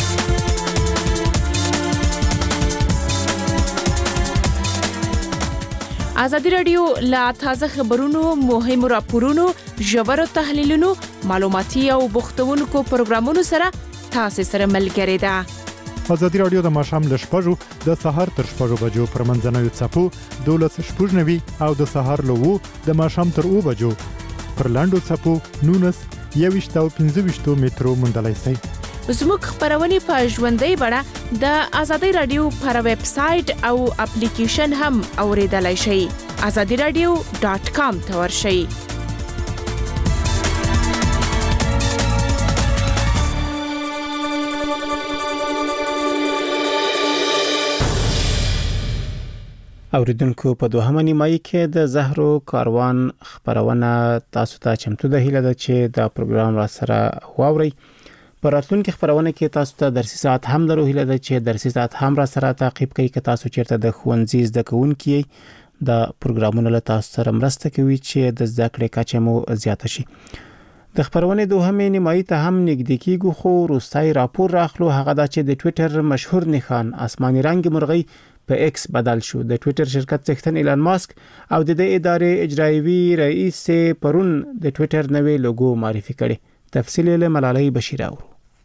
ازادي رادیو لا تازه خبرونو، مهمو راپورونو، ژورو تحلیلونو، معلوماتي او بوختونکو پروګرامونو سره تاسو سره ملګری ده. ازادي رادیو د ماښام له 6 د سهار تر 6 بجو پر منځنوي څپو 12:09 او د سهار له 2 د ماښام تر 2 بجو پر لاندو څپو 19 او 15 مترو مندلای سي. زموږ خبرونه په ژوندۍ بڼه د ازادي رادیو پر ویب سټ او اپلیکیشن هم اوریدلای شئ. azadiradio.com ته ورشئ. اوریدونکو په دوهمه نیمایي کې د زهرو کاروان خبرونه تاسو ته چمتو ده هیله ده چې دا پروګرام را سره واوري. په راتلونکي خبرونه کې تاسو ته درسي ساعت هم لرو هیله ده چې درسي ساعت هم را سره تعقیب کړئ که تاسو چیرته د ښوونځي زده کوونکي د پروګرامونو له تاسو سره مرسته کوي چې د زده کړې کچه مو زیاته شي. د خبرونه دوهمه نیمایي ته هم نږدې کیږو خو روسي راپور راخلو هغه دا چې د ټوئیټر مشهور نښان آسماني رنگ مرغۍ په ایکس بدل شو. د ټوئیټر شرکت څښتن ایلان ماسک او د ادارې اجرایوي رئیس پرون د ټوئیټر نوې لوګو معرفي کړي. تفصیل له ملالۍ بشیر اورو.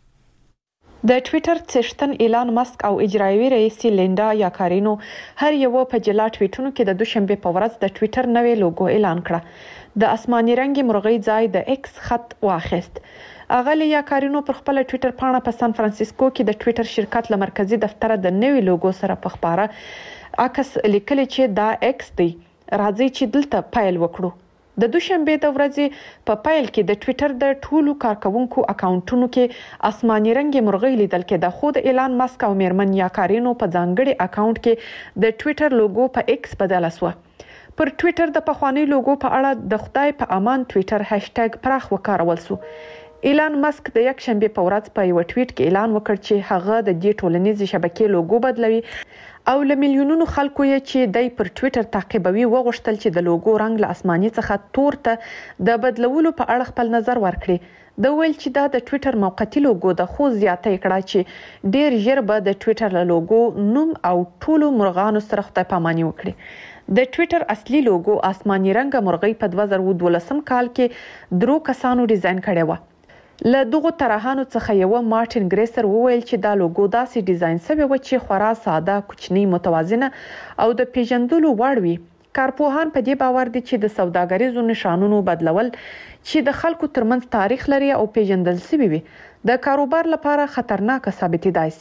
د ټوئیټر څښتن ایلان ماسک او اجرایوي رئیس لیندا یاکارینو هر یو په جلا ټویټونو کې د دوشنبه په ورځ د ټوئیټر نوې لوګو اعلان کړه. د آسماني رنګ مرغۍ ځای د ایکس خط واخیست. اغلی یاکارینو پر خپل ټوئیټر پاڼه په سان فرانسیسکو کې د ټوئیټر شرکت له مرکزی دفتر د نوې لوګو سره په خبره عکس لیکلی چې دا ایکس دی راځي چې دلته پایل وکړو. د دوشنبه د ورځې په پایل کې د ټوئیټر د ټولو کارکونکو اکاونټونو کې آسماني رنګ مرغۍ لیدل کېده خو د ایلان ماسک او میرمن یاکارینو په ځانګړي اکاونټ کې د ټوئیټر لوګو په ایکس بدل شو. پر ټوئیټر د پخوانی لوګو په اړه د خدای په امان ټوئیټر هاشټګ پراخ وکارول شو. ایلان ماسک د یک شنبه په ورځ په یو ټویټ کې اعلان وکړ چې هغه د دې ټولنیزې شبکې لوګو بدلوي او له میلیونونو خلکو یې چې دای پر ټوئیټر تعقیبوي وغوښتل چې د لوګو رنگ له آسماني څخه تور ته د بدلولو په اړه خپل نظر ورکړي. د ویل چې دا د ټوئیټر موقتی لوګو د خو زیاته کړه چې ډیر ژر به د ټوئیټر له لوګو نوم او ټولو مرغانو سره خدای پاماني وکړي. د ټوئیټر اصلي لوګو آسماني رنگ مرغۍ په 2012 کال کې درو کسانو ډیزاین کړی و. له دغه طرحانو څخه یو مارټین ګریسر وویل چې دا لوګو داسې ډیزاین شوی و چې خورا ساده، کوچنی، متوازنه او د پیژندلو وړ وي. کارپوهان په دې باور دي چې د سوداګریزو نشانونو بدلول چې د خلکو ترمنځ تاریخ لري او پیژندل شوی وي د کاروبار لپاره خطرناک ثابتېدای شي.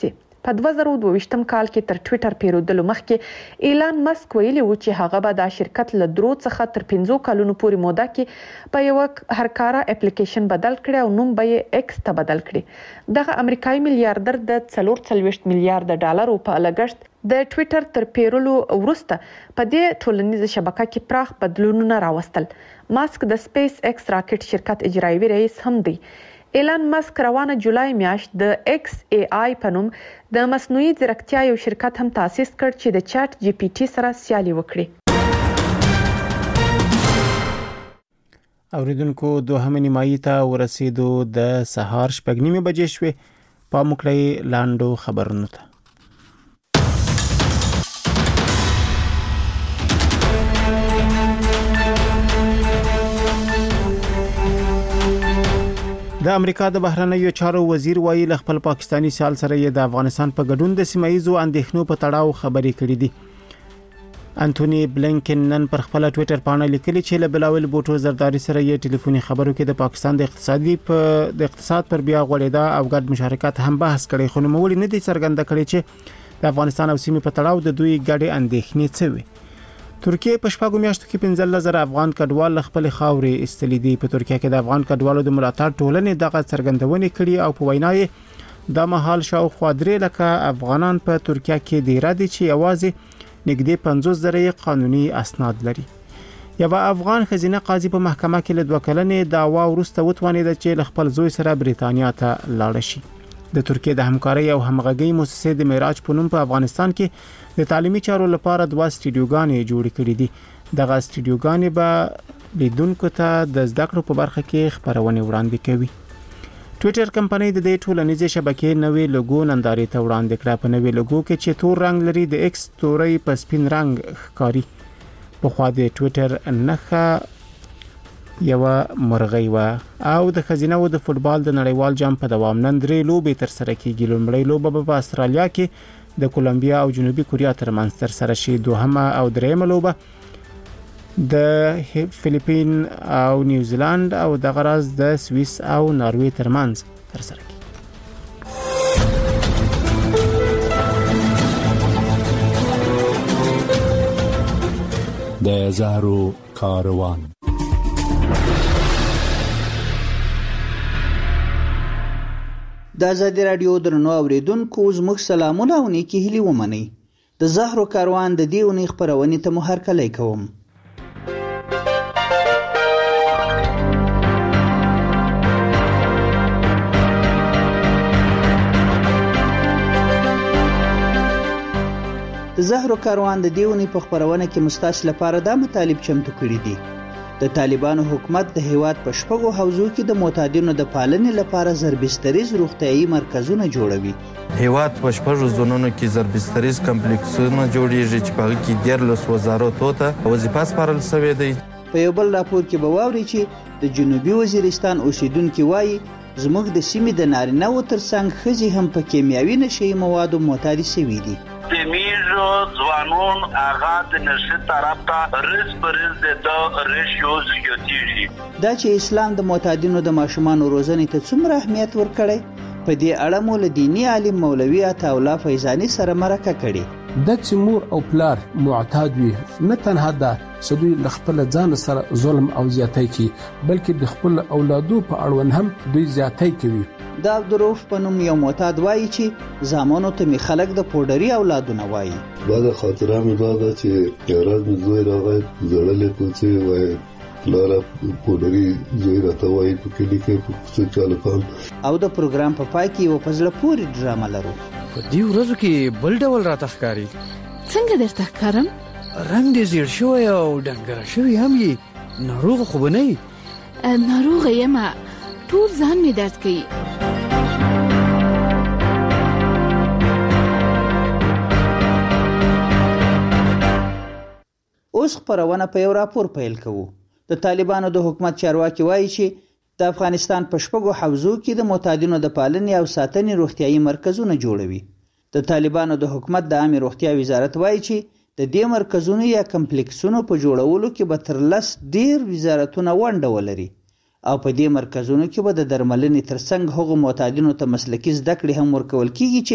په 2022م کال کې تر ټویټر پیرودلو مخکې ایلان مسک ویلي و چې هغه به دا شرکت له 3 څخه تر 5 کلونو پورې موده کې په یو هرکاره اپلیکیشن بدل کړي او نوم به یې ایکس ته بدل کړي. دغه امریکایي میلیارډر د 44 میلیارډ ډالرو په لګښت د ټویټر تر پیرولو وروسته په دې ټولنیزه شبکه کې پراخ بدلونونه راوستل. ماسک د سپیس ایکس راکټ شرکت اجرایي رئیس هم دی. ایلان ماسک روانه جولای میاشت د ایکس ای آی په نوم د مصنوعي ځیرکتیا یو شرکت هم تاسیس کړ چې د چات جی پی ټي سره سیالي وکړي. اوریدونکو دوهمه نیمایي ته ورسېدو د سهار 6:30 بجې شوې. پام وکړئ لاندو خبرونو ته. د امریکا د بهرنیو چارو وزیر وایي له خپل پاکستانی سیال سره یې د افغانستان په ګډون د سیمایي اندېښنو په تړاو خبرې کړې دي. انټونی بلینکن نن پر خپل ټویټر باندې لیکلي چې له بلاول بوټو زرداری سره یې ټلیفوني خبرو کې د پاکستان د اقتصاد پر بیا غوړېدا او ګډ مشارکت هم بحث کړي، خو نوموړي نه دي څرګنده کړي چې د افغانستان او سیمې په تړاو د دوی ګډې اندېښنې څه وي. ترکیه په شپږو میاشتو کې 15,000 افغان کډوال خپل خاورې استلي دي. په ترکیه کې د افغان کډوالو د ملاتړ ټولنې دغه څرګندونې کړي او په وینا یې د مهال شاوخوا 3 لکه افغانان په ترکیه کې ډیر دي چې یوازې نږدې 50,000 قانوني اسناد لري. یو افغان خزینه قاضي په محکمه کې له 2 کلنې دعوا وروسته وتوانید چې خپل زوی سره بریتانیا ته لاړ شي. د ترکیه د همکارۍ او همغږۍ مؤسسې د معراج په نوم په افغانستان کې د تعلیمي چارو لپاره 2 سټډیوګانې جوړې کړې دي. دغه سټډیوګانې به لیدونکو ته د زده کړو په برخه کې خبرونه وړاندې کوي. ټویټر کمپنۍ د دې ټولنیزې شبکې نوې لوګو نندارې ته وړاندې کړه. په نوې لوګو کې چې تور رنگ لري د ایکس توري په سپین رنگ ښکاري. په خوا د ټویټر نښه یو مرغۍ و او د خزینه و د فوتبال د نړیوال جام په دوام نن 3 لوبې تر سره کیږي. لومړی لوبه په استرالیا کې د کولمبیا او جنوبي کوریا ترمنځ تر سره شي. دوهمه او دریمه لوبه د فلیپین او نیوزیلند او د غرض د سویس او ناروې ترمنځ تر سره کیږي. د زهرو کاروان. د آزادي رادیو درنو اوریدونکو زموږ سلامونه او نیکی هیلې ومنئ. د زهرو کاروان د دې اونۍ خپرونې ته مو هرکلی کوم. د زهرو کاروان د دې اونۍ په خپرونه کې مستاس لپاره دا مطالب چمتو کړي دي. د طالبانو حکومت د هیواد په شپږو حوزو کې د معتادینو د پالنې لپاره زربستریز روغتیايي مرکزونه جوړوي. هیواد په شپږو زونونو کې زربستریز کمپلیکسونه جوړیږي چې په هغه کې 13 وزارتونو ته وظیفه سپارل شوې ده. په یو بل راپور کې به واورئ چې د جنوبي وزیرستان اوسیدونکو وایي زموږ د سیمې د نارینه‌و ترڅنګ ښځې هم په کیمیاوي نشهیي موادو معتادې شوي دي. د میزو ځوانون هغه د نشه طرف ته رز پرز د ریشیو زیاتېږي. دا چې اسلام د معتادینو د ماشومانو روزنې ته څومره اهمیت ورکړی، په دې اړه مو له دیني عالم مولوي عطاالله فیضاني سره مرکه کړې. د چې مور او پلار معتاد وي نه تنها دا سدوی ل خپل ځان سره ظلم او زیاتۍ کوي، بلکې د خپل اولادو په اړوند هم دوی زیاتۍ کوي. دا عبدالرؤف په نوم یو معتاد وایي چې زامنو ته می خلک د پوډري اولادونه وایي. بعد خاطره می داده چې یارات می زوی راغی زړلې کوڅې وایي لاره پوډري زوی راته وایي په کلی کې په څه چاله پام. او د پروګرام په پای کې یو فضله پوری ډرامه لرو. په دې ورځو کې بل ډول راته ښکاری. څنګه درته ښکارم؟ رنگ دې زیړ شوی او ډنګره شوی هم یې. ناروغ خو به نه یې؟ ناروغ یم، ټول ځان مې درد کوي. اوس خبرونه په یو راپور پیل کوو. د طالبانو د حکومت چارواکي وایي چې د افغانستان په شپږو حوزو کې د معتادینو د پالنې او ساتنې روغتیايي مرکزونه جوړوي. د طالبانو د حکومت د عامه روغتیا وزارت وایي چې د دې مرکزونو یا کمپلیکسونو په جوړولو کې به تر 10 ډیر وزارتونه ونډه ولري او په دې مرکزونو کې به د درملنې ترڅنګ هغو معتادینو ته مسلکي زده کړې هم ورکول کیږي چې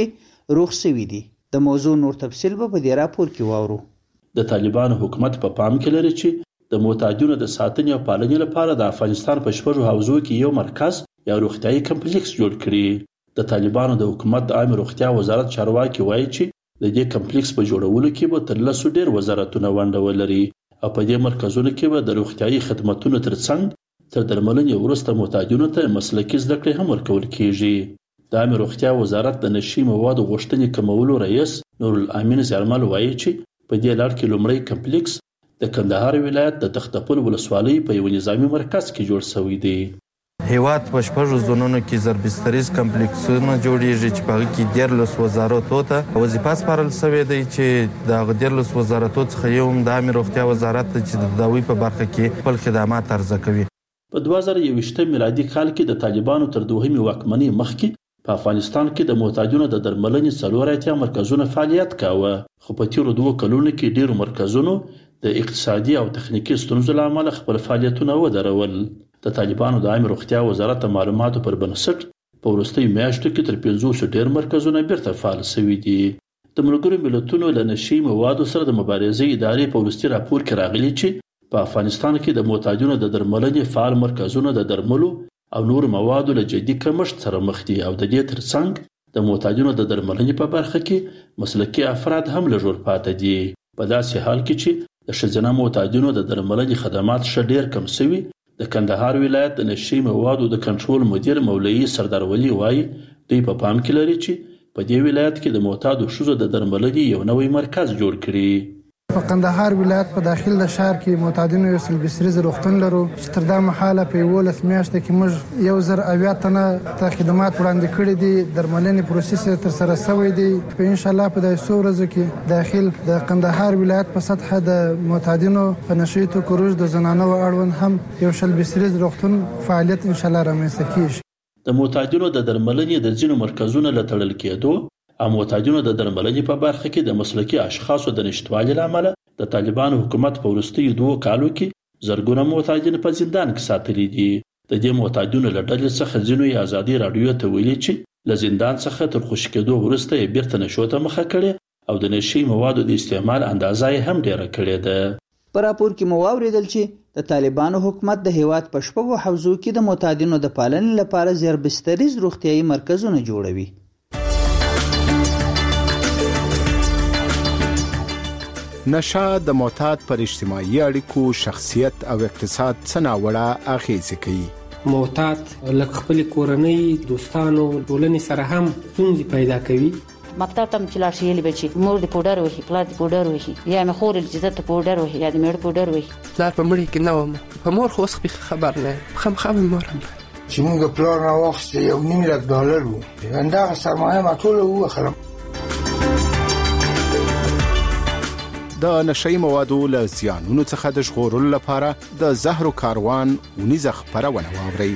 روغ شوي دي. د موضوع نور تفصیل به په دې راپور کې واورو. د طالبانو حکومت په پام کې لري چې د معتادینو د ساتنې او پالنې لپاره د افغانستان په 6 حوزو کې یو مرکز یا روغتیايي کمپلیکس جوړ کړي. د طالبانو د حکومت د عامه روغتیا وزارت چارواکي وایي چې د دې کمپلیکس په جوړولو کې به تر 100 ډیر وزارتونه ونډه ولري او په دې مرکزونو کې به د روغتیايي خدماتو ترڅنګ تر درملنې وروسته معتادینو ته مسلکي زده کړې هم ورکول کیږي. د عامه روغتیا وزارت د نشي موادو غوښتنې کمولو رئیس نور الامین زیارمل وایي چې په دې لړ کې لومړی کمپلیکس د کندهار ولایت د تختپل ولسوالۍ په یو نظامی مرکز کې جوړ شوی دی. هیواد په 6 زونونو کې ضربستریز کمپلیکسونه جوړیږي چې په هغه کې 14 وزارتونو ته وظیفه سپارل شوې ده چې د 14 وزارتونو څخه یو د عامه روغتیا وزارت چې د داوی په برخه کې خپل خدمات عرضه کوي. په 2021 میلادي کال کې د طالبانو تر دوهمې واکمنۍ مخکې په افغانستان کې د معتادینو د درملنې 4 مرکزونه فعالیت کاوه، خو په تیرو 2 کلونو کې ډیرو مرکزونو د اقتصادي او تخنیکی ستونزو له امله خپل فعالیتونه ودرول. د طالبانو د عامه روغتیا وزارت د معلوماتو پر بنسټ په وروستیو میاشتو کې تر 500 ډیر مرکزونه بیرته فعال شوي دي. د ملګرو ملتونو له نشي موادو سره د مبارزې ادارې په وروستي راپور کې راغلي چې په افغانستان کې د معتادینو د درملنې فعال مرکزونه د درملو او نور موادو له جدي کمښت سره مخ دي او د دې ترڅنګ د معتادینو د درملنې په برخه کې مسلکي افراد هم لږ ورپاتې دي. په داسې حال کې چې د ښځینه معتادینو د درملنې خدمات ښه ډیر کم شوي، د کندهار ولایت د نشي موادو د کنټرول مدیر مولوي سردار ولی وایي دوی په پام کې لري چې په دې ولایت کې د معتادو ښځو د درملنې یو نوی مرکز جوړ کړي. په کندهار ولایت په داخل د شهر کې معتادینو یو سلبستریز روغتون لرو چې تر دا مهاله په 11 میاشتو کې موږ 1080 تنه ته خدمات وړاندې کړي دي. درملنې پروسس تر سره شوی دی. په ان شاء الله په داسې ورځو کې داخل د کندهار ولایت په سطح د معتادینو په نشي توکو د زنانو اړوند هم یو سلبستریز روغتون فعالیت ان شاء الله رامنځته کیږي. د معتادینو د درملنې د ځینو مرکزونو له تړل کېدو او معتادینو د درملنې په برخه کې د مسلکي اشخاصو د نشټوالي له امله د طالبانو حکومت په وروستیو 2 کالو کې زرګونه معتادین په زندان کې ساتلي دي. د دې معتادینو له ډلې څخه ځینو یې ازادي راډیو ته ویلي چې له زندان څخه تر خوشي کېدو وروسته یې بیرته نشو ته مخه کړې او د نشي موادو د استعمال اندازه یې هم ډیره کړې ده. په راپور کې مو واوریدل چې د طالبانو حکومت د هیواد په 6 حوزو کې د معتادینو د پالنې لپاره ضربستریز روغتیايي مرکزونه جوړوي. نشه د معتاد پر اجتماعي اړیکو، شخصیت او اقتصاد څه ناوړه اغیزې کوي. معتاد لکه خپل کورنۍ، دوستانو، ټولنې سره هم ستونزې پیدا کوي. مکتب ته چې لاړ شي یې به چې مور د پوډر وهي، پلار د پوډر وهي، یا مې خور چې زه ته پوډر وهي یا د میړه پوډر وهي. پلار په مړي کې نه وم، په مور خو اوس خبر نه یم، خامخا مې مور هم چې موږ پلار راواخیسته $1,000,000 وو، همدغه سرمایه ما ټوله ووخلم. د نشئی موادو له زیانونو څخه د ژغورلو لپاره د زهرو کاروان ونیزه خپرونه واورئ.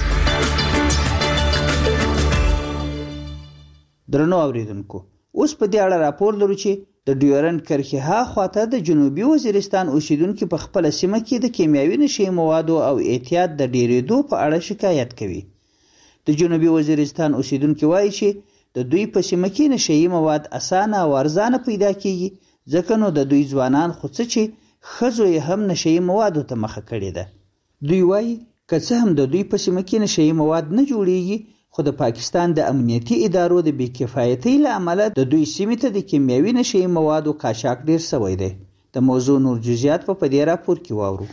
درنو اوریدونکو، اوس په دې اړه راپور لرو چې د ډیورنډ کرښې هاخواته د جنوبي وزیرستان اوسیدونکو په خپل سیمه کې د کیمیاوي نشئی موادو او اعتیاد د ډیرېدو په اړه شکایت کوي. د جنوبي وزیرستان اوسیدونکو وایي چې د دوی په سیمه کې نشئی مواد اسانه او ارزانه پیدا کیږي، ځکه نو د دوی ځوانان خو څه چې ښځو یې هم نشئی موادو ته مخه کړې ده. دوی وایي که څه هم د دوی په سیمه کې نشئی مواد نه جوړیږي، خو د پاکستان د امنیتي ادارو د بې کفایتۍ له امله د دوی سیمې ته د کیمیاوي نشئی موادو قاچاق ډیر شوی دی. د موضوع نور جزئیات په دې راپور کې واورو.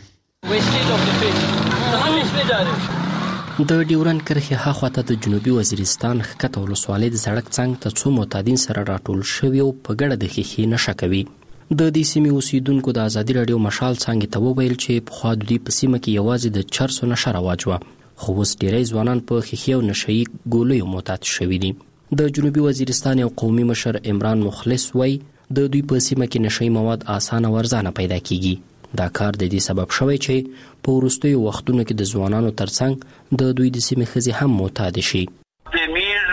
د ډیورنډ کرښې هاخواته د جنوبي وزیرستان ښکته ولسوالۍ د سړک څنګ ته څو معتادین سره راټول شوي او په ګډه د ښیښې نشه کوي. د دې سیمې اوسیدونکو د ازادي راډیو مشال څانګې ته وویل چې پخوا د دوی په سیمه کې یوازې د چرسو نشه رواج وه، خو اوس ډیری ځوانان په ښیښې او نشهیي ګولیو معتاد شوي دي. د جنوبي وزیرستان یو قومي مشر عمران مخلص وایي د دوی په سیمه کې نشهیي مواد اسانه او ارزانه پیدا کیږي. دا کار د دې سبب شوی چې په وروستیو وختونو کې د ځوانانو ترڅنګ د دوی د سیمې ښځې هم معتاد شي. د میږ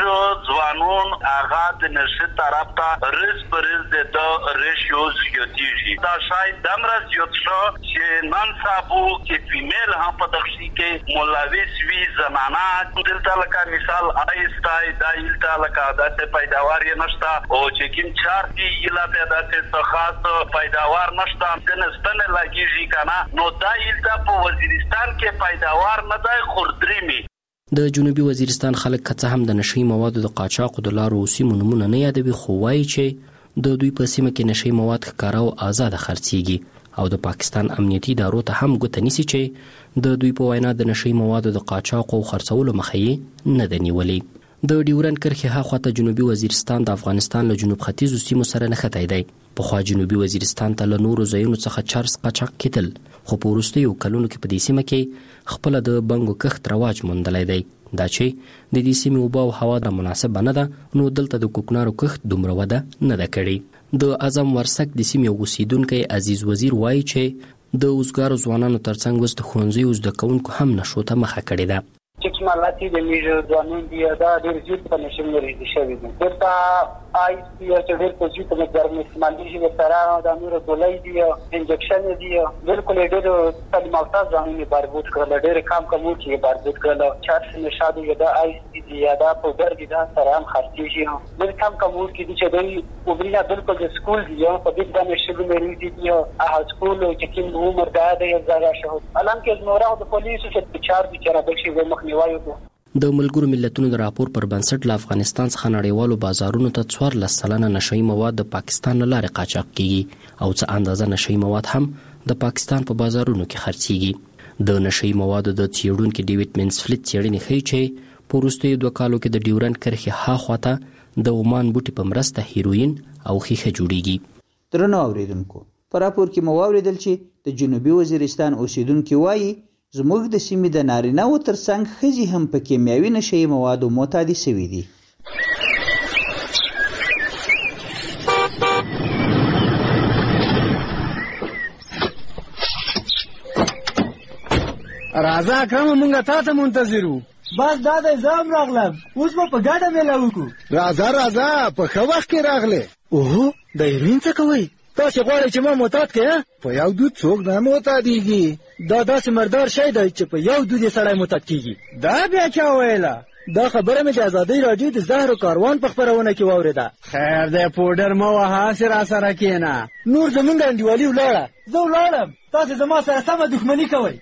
ځوانون هغه د نشه طرف ته رز پرز د ریشیوز یوتیږي دا شاید دمره زیات شو چې نن سبا کې فیمیل هم په دغشي کې مولویس وی زنانه دلته لکه مثال آیستای دا دلته لکه د پیداوار یې نشته او چې کوم چار دی یلا پیدا څه خاص پیداوار نشته د نستنه لګیږي کنه نو دا دلته په وزیرستان کې پیداوار نه دی خردريمي د جنوبي وزیرستان خلک که هم د نشئی موادو د قاچاق د لارو سیمو نمونه نه یادوي خو وایي چې د دوی په سیمه کې نشئی مواد ښکاره او آزاد خرڅیږي او د پاکستان امنیتي ادارو ته هم ګوته نیسي چې د دوی په وینا د نشئی موادو د قاچاق او خرڅولو مخه یې نه ده نیولې د ډیورنډ کرښې هاخوا ته جنوبي وزیرستان د افغانستان له جنوب ختیځو سیمو سره نښتی دی پخوا جنوبي وزیرستان ته له نورو ځایونو څخه چرس قاچاق کېدل خو په وروستیو کلونو کې په دې سیمه کې خپله د بنګو کښت رواج موندلی دی دا چې د دې سیمې اوبه او هوا د مناسبه نه ده نو دلته د کوکنارو کښت دومره وده نه ده کړې د اعظم ورسک د سیمې اوسیدونکی عزیز وزیر وایي چې د اوزګارو ځوانانو ترڅنګ اوس د ښوونځیو زده کوونکو هم نشو ته مخه کړې ده چې مالاتي د میژ ځوانان دی دا ډېر زیات په نشم لري شوی دی دلته آی سی چې ډېر په زیات مقدار استعمالي شي سره د نور دولای دی انجکشن دی بالکل ډېر تعلیمات ځانونه بربود کړل ډېر کم کې بربود کړل چارس نشاده دا آی سی دی دا پودر دی دا سره هم خرڅیږي ډېر کم کې دي چې دوی وبرینا بالکل د سکول دی په دې باندې شګو لري دی هغه سکول چې کوم عمر دا دی زړه شو الان کې زموږ د پولیسو چې چار دي چې راځي چې د ملګرو ملتونو د راپور پر بنسټ له افغانستان څخه نړیوالو بازارونو ته 14% نشئی مواد د پاکستان له لارې قاچاق کیږي او څه اندازه نشئی مواد هم د پاکستان په بازارونو کې خرڅیږي د نشئی موادو د څېړونکي ډیوډ منسفلټ څېړنې ښیي چې په وروستیو 2 کالو کې د ډیورنډ کرښې هاخوا ته د عمان بوټي په مرسته هیروین او ښیښه جوړیږي درنو اوریدونکو په راپور کې مو واوریدل چې د جنوبي وزیرستان اوسیدونکي وایي زموږ د سیمې د نارینه‌وو ترڅنګ ښځې هم په کیمیاوي نشهیي موادو معتادې شوي دي. راځه اکرمه مونږ تا ته منتظر وو. بس دا دی زه هم راغلم اوس به په ګډه میله وکړو. راځه په ښه وخت کې راغلې. اوهو د هیروین څه کوئ؟ تاسې غواړئ چې ما معتاد کړې؟ په یو دود څوک نه معتادېږي. دا داسې مردار شی دی چې په یو دود یې سړی معتاد کېږي. دا بیا چا ویله؟ دا خبره مې د ازادۍ راډیو د زهر و کاروان په خپرونه کې واورېده. خیر دی پوډر مه وهه هسې راسره کښېنه. نور زمونږ انډیوالي ولاړه. زه ولاړم تاسې زما سره سمه دښمني کوئ.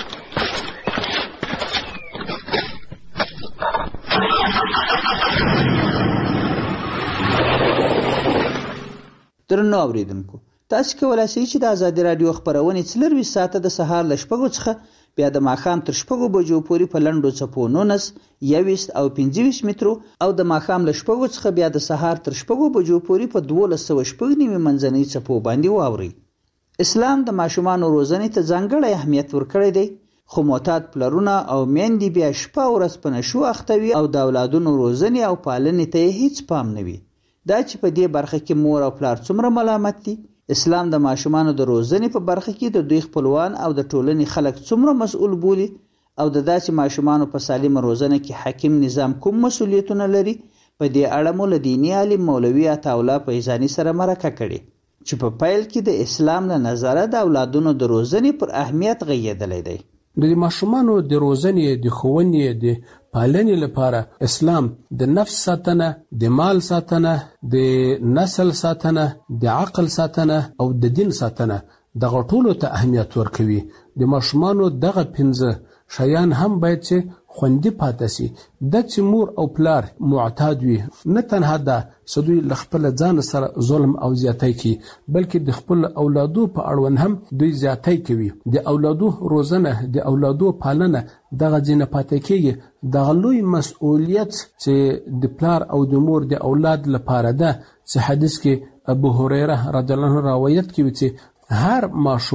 درنو اوریدونکو تاسو کولای شئ چې د ازادي رادیو خبرونه 24 ساعته د سهار ل 6 څخه بیا د ماښام تر 6 بجو پورې په لنډو څپو 19 21 او 25 مترو او د ماښام ل 6 څخه بیا د سهار تر 6 بجو پورې په 1290 منځنۍ څپو باندې واوري. اسلام د ماشومان روزنې ته ځانګړی اهمیت ورکړی دی خو معتاد پلرونه او میندې بیا شپه ورځ په نشو اخته وي او د اولادونو روزنې او پالنې ته هیڅ پام نه وي. دا چې په دې برخه کې مور او پلار څومره ملامت دي. اسلام د ماشومانو د روزنې په برخه کې د دوی خپلوان او د ټولنې خلک څومره مسؤل بولي او د داسې ماشومانو په سالمه روزنه کې حاکم نظام کوم مسؤلیتونه لري په دې اړه مو له دیني عالم مولوي عطاالله فیضاني سره مرکه کړې چې په پیل کې د اسلام له نظره د اولادونو د روزنې پر اهمیت غږېدلی دی. د ماشومانو د روزنې د ښوونې د پالنې لپاره اسلام د نفس ساتنه د مال ساتنه د نسل ساتنه د عقل ساتنه او د دین ساتنه دغه ټولو ته اهمیت ورکوي. د ماشومانو دغه 15 شیان هم باید چې خوندي پاتې شي. د چې مور او پلار معتاد وي نه تنها دا سدوی لخپل ځان سره ظلم او زیاتی کوي بلکې د خپل اولادو په اړوند هم دوی زیاتی کوي. د اولادو روزنه د اولادو پالنه دغه ځینه پاتې کېږي. دغه لوی مسؤلیت چې د پلار او د مور د اولاد لپاره ده چې حدیث کې ابو هريره رضی الله عنه روایت کوي چې هر ماشوم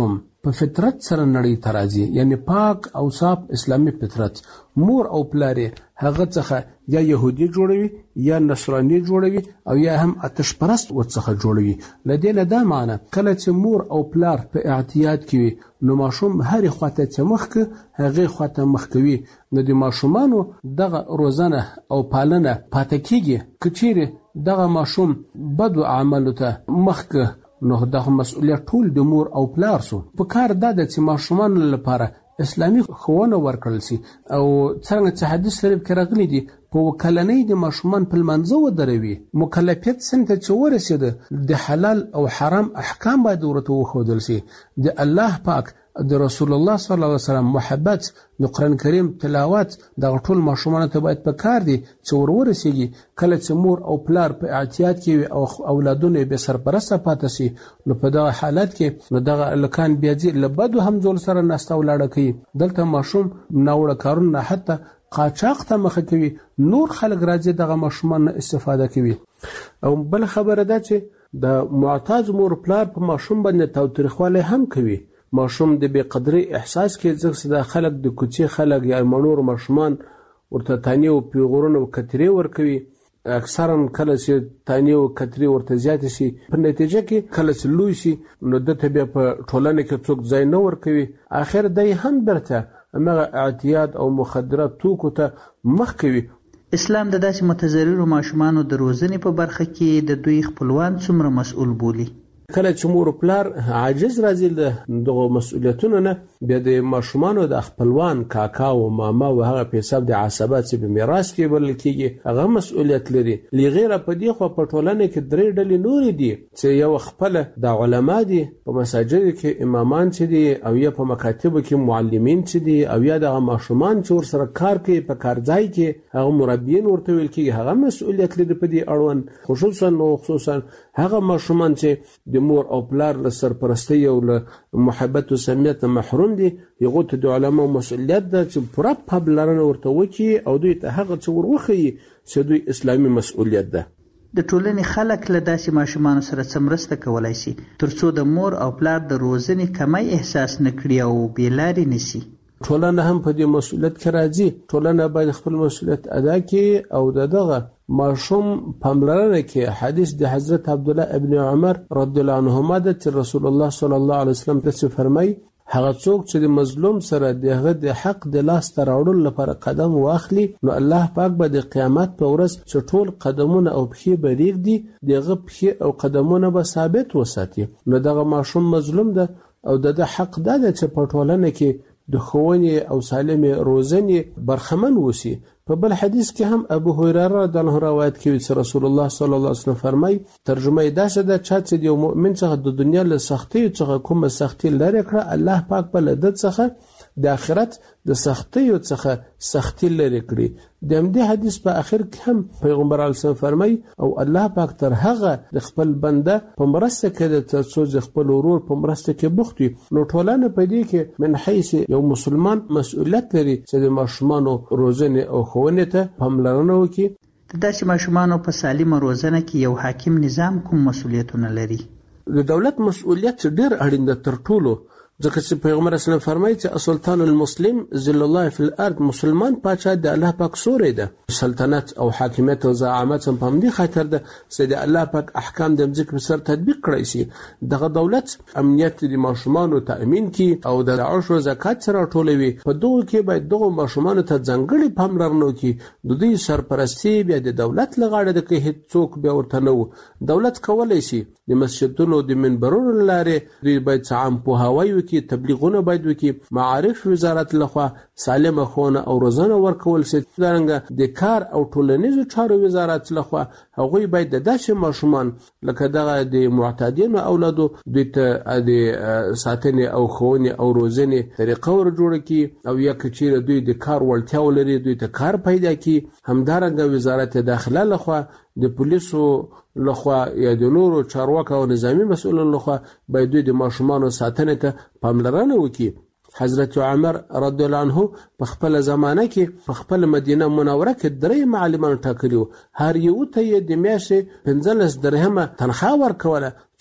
په فطرت سره نړۍ ته راځي، یعنی پاک او صاف اسلامي فطرت. مور او پلار هغه څخه یا يهودي جوړوي یا نصراني جوړوي او یا هم آتش پرست ورڅخه جوړوي. لدې نه دا معنی کله چې مور او پلار په اعتیاد کې وي نو ماشوم هر خواته چې مخک هغه خواته مخ کوي. نو د ماشومانو دغه روزنه او پالنه پاتې کیږي. کچېره دغه ماشوم بد اعمالو ته مخک نو دغه مسؤلیت ټول د مور او پلار سو. په کار ده چې ماشومان لپاره اسلامي ښوونه ورکړل شي او څنګه چې حدیث شریف کې راغلي دي په وکلنۍ د ماشومان په لمانځه ودروي. مکلفیت څنګه چې ورسېده د حلال او حرام احکام باید ورته وښودل شي. د الله پاک د رسول الله صلی الله علیه وسلم محبت د قرآن کریم تلاوت دغه ټول ماشومان ته باید په کار دي چې ورسېږي. کله چې مور او پلار په اعتیاد کې وي او اولادونه به سرپرسته پاتې شي نو په دغه حالت کې نو دغه الکان بیا ځي له بدو همزول سره ناسته ولاړه کوي. دلته ماشوم ناوړه کارونه حتی قاچاق ته مخه کوي. نور خلک راځي دغه ماشومان استفاده کوي. او بل خبره ده چې د معتاد مور پلار په ماشوم باندې تاوتریخوالی هم کوي. ماشوم د بې قدرۍ احساس کې ځکه د خلک د کوڅې خلک یا مړور ماشومان ورته تانې او پیغورونه او کترې ورکوي. اکثرا کله چې تانې او کترې ورته زیاتې شي په نتیجه کې کله چې لوی شي نو دته بیا په ټولنه کې څوک ځای نه ورکوي. آخر دی هم برته همغه اعتیاد او مخدرات توکو ته مخ کوي. اسلام د داسې متضررو ماشومانو د روزنې په برخه کې د دوی خپلوان څومره مسؤل بولي؟ کله چې مور پلار عاجز راځي دغه مسؤلیتونو نه بیا د ماشومانو د خپلوان کاکا او ماما او هغه په حساب د عصبات چې په میراث کې بل کېږي هغه مسؤلیت لري. لغیره په دې خو په ټولنه کې درې ډلې نورې دي چې یو خپل د علما دي په مساجد کې امامان چې دي او یا په مکاتب کې معلمین چې دي او یا د ماشومان چې ور سره کار کوي په کارځای کې هغه مربیین ورته ویل کېږي هغه مسؤلیت لري په دې اړوند. خصوصا هغه ماشومان چې د مور او پلار له سرپرستی او له محبت او صمیمیت محروم دي یغه ته د علماء مسؤلیت ده چې پوره پابلرنه ورته وکړي او دوی ته هغه څه ورخي چې دوی اسلامي مسؤلیت ده. د ټولنې خلک له داسې ماشومانو سره څه مرسته کولای شي ترڅو د مور او پلار د روزنې کمی احساس نکړي او بېلارې نشي؟ ټولنه هم په دې مسؤلیت کې راځي. ټولنه باید خپل مسؤلیت ادا کړي او دغه ماشوم پاملرنه کې. حدیث د حضرت عبدالله ابن عمر رضی الله عنهما ده چې رسول الله صلی الله علیه وسلم داسې فرمایي هغه څوک چې د مظلوم سره دغه د حق د لاس ته راوړلو لپاره قدم واخلي نو الله پاک به د قیامت په ورځ چې ټول قدمونه او پښې به ریږدي دغه پښې او قدمونه به ثابت وساتي. نو دغه ماشوم مظلوم ده او د حق ده چې په ټولنه کې د ښوونې او سالمې روزنې برخمن وسی. په بل حدیث کې هم ابو هريره رضی الله عنه روایت کوي چې رسول الله صلی الله علیه وسلم فرمایي ترجمه یې داسې ده چې د یو مؤمن څخه د دنیا له سختۍ څخه کومه سختي لري کړه الله پاک په لدت څخه د آخرت د سختیو څخه سختی لري کړي. د همدې حدیث په اخر کې هم پیغمبر علیه السلام فرمایي او الله پاک تر هغه د خپل بنده په مرسته کې د تاسو خپل ورور په مرسته کې بوخت وي. نو ټولنه په دې کې من حیث یو مسلمان مسؤلیت لري چې د ماشومانو روزنه او ښوونې ته پاملرنه وکړي. د داسې ماشومانو په سالمه روزنه کې یو حاکم نظام کوم مسؤلیتونه لري؟ د دولت مسؤلیت ډېر اړین ده تر ټولو ځکه چې پیغمبر اسلام فرمایي چې السلطان المسلم ذل الله فی الارض مسلمان پاچا د الله پاک سوري ده. سلطنت او حاکمیت او زعامت هم په دې خاطر ده چې د الله پاک احکام د ځمکې په سر تطبیق کړی شي. دغه دولت امنیت د ماشومانو تأمین کی او د عشر زکات سره ټولوي. په دغه کې باید دغه ماشومانو ته ځانګړي پاملرنه وکړي. د دوی سرپرستی بیا د دولت لغاړه د کې هیڅ څوک بیا ورته نه. دولت کولای شي د مسجدونو د منبرونو لارې دوی باید عام پوهاوی وکړي تبلیغونه باید وکړي. معارف وزارت لخوا سالمه ښوونه او روزنه ورکول شي. دغه د کار او ټولنیزو چارو وزارت لخوا هغوی باید د داسې ماشومان لکه دغه د معتادینو اولادو دوی ته د ساتنې او ښوونې او روزنې طریقه ور جوړه کړي او یا که چیرې دوی د کار وړتیا ولري دوی ته کار پیدا کړي. همدارنګه وزارت داخله لخوا د پولیسو لخوا یا د نورو چارواکو او نظامی مسؤلین لخوا باید دوی د ماشومانو ساتنې ته پاملرنه وکړي. حضرت عمر رضی الله عنه په خپل زمانه کې په خپل مدینه منوره کې 3 معلمان ټاکلي وو. هر یو ته د میاشتې 15 درهمه تنخواه ورکوله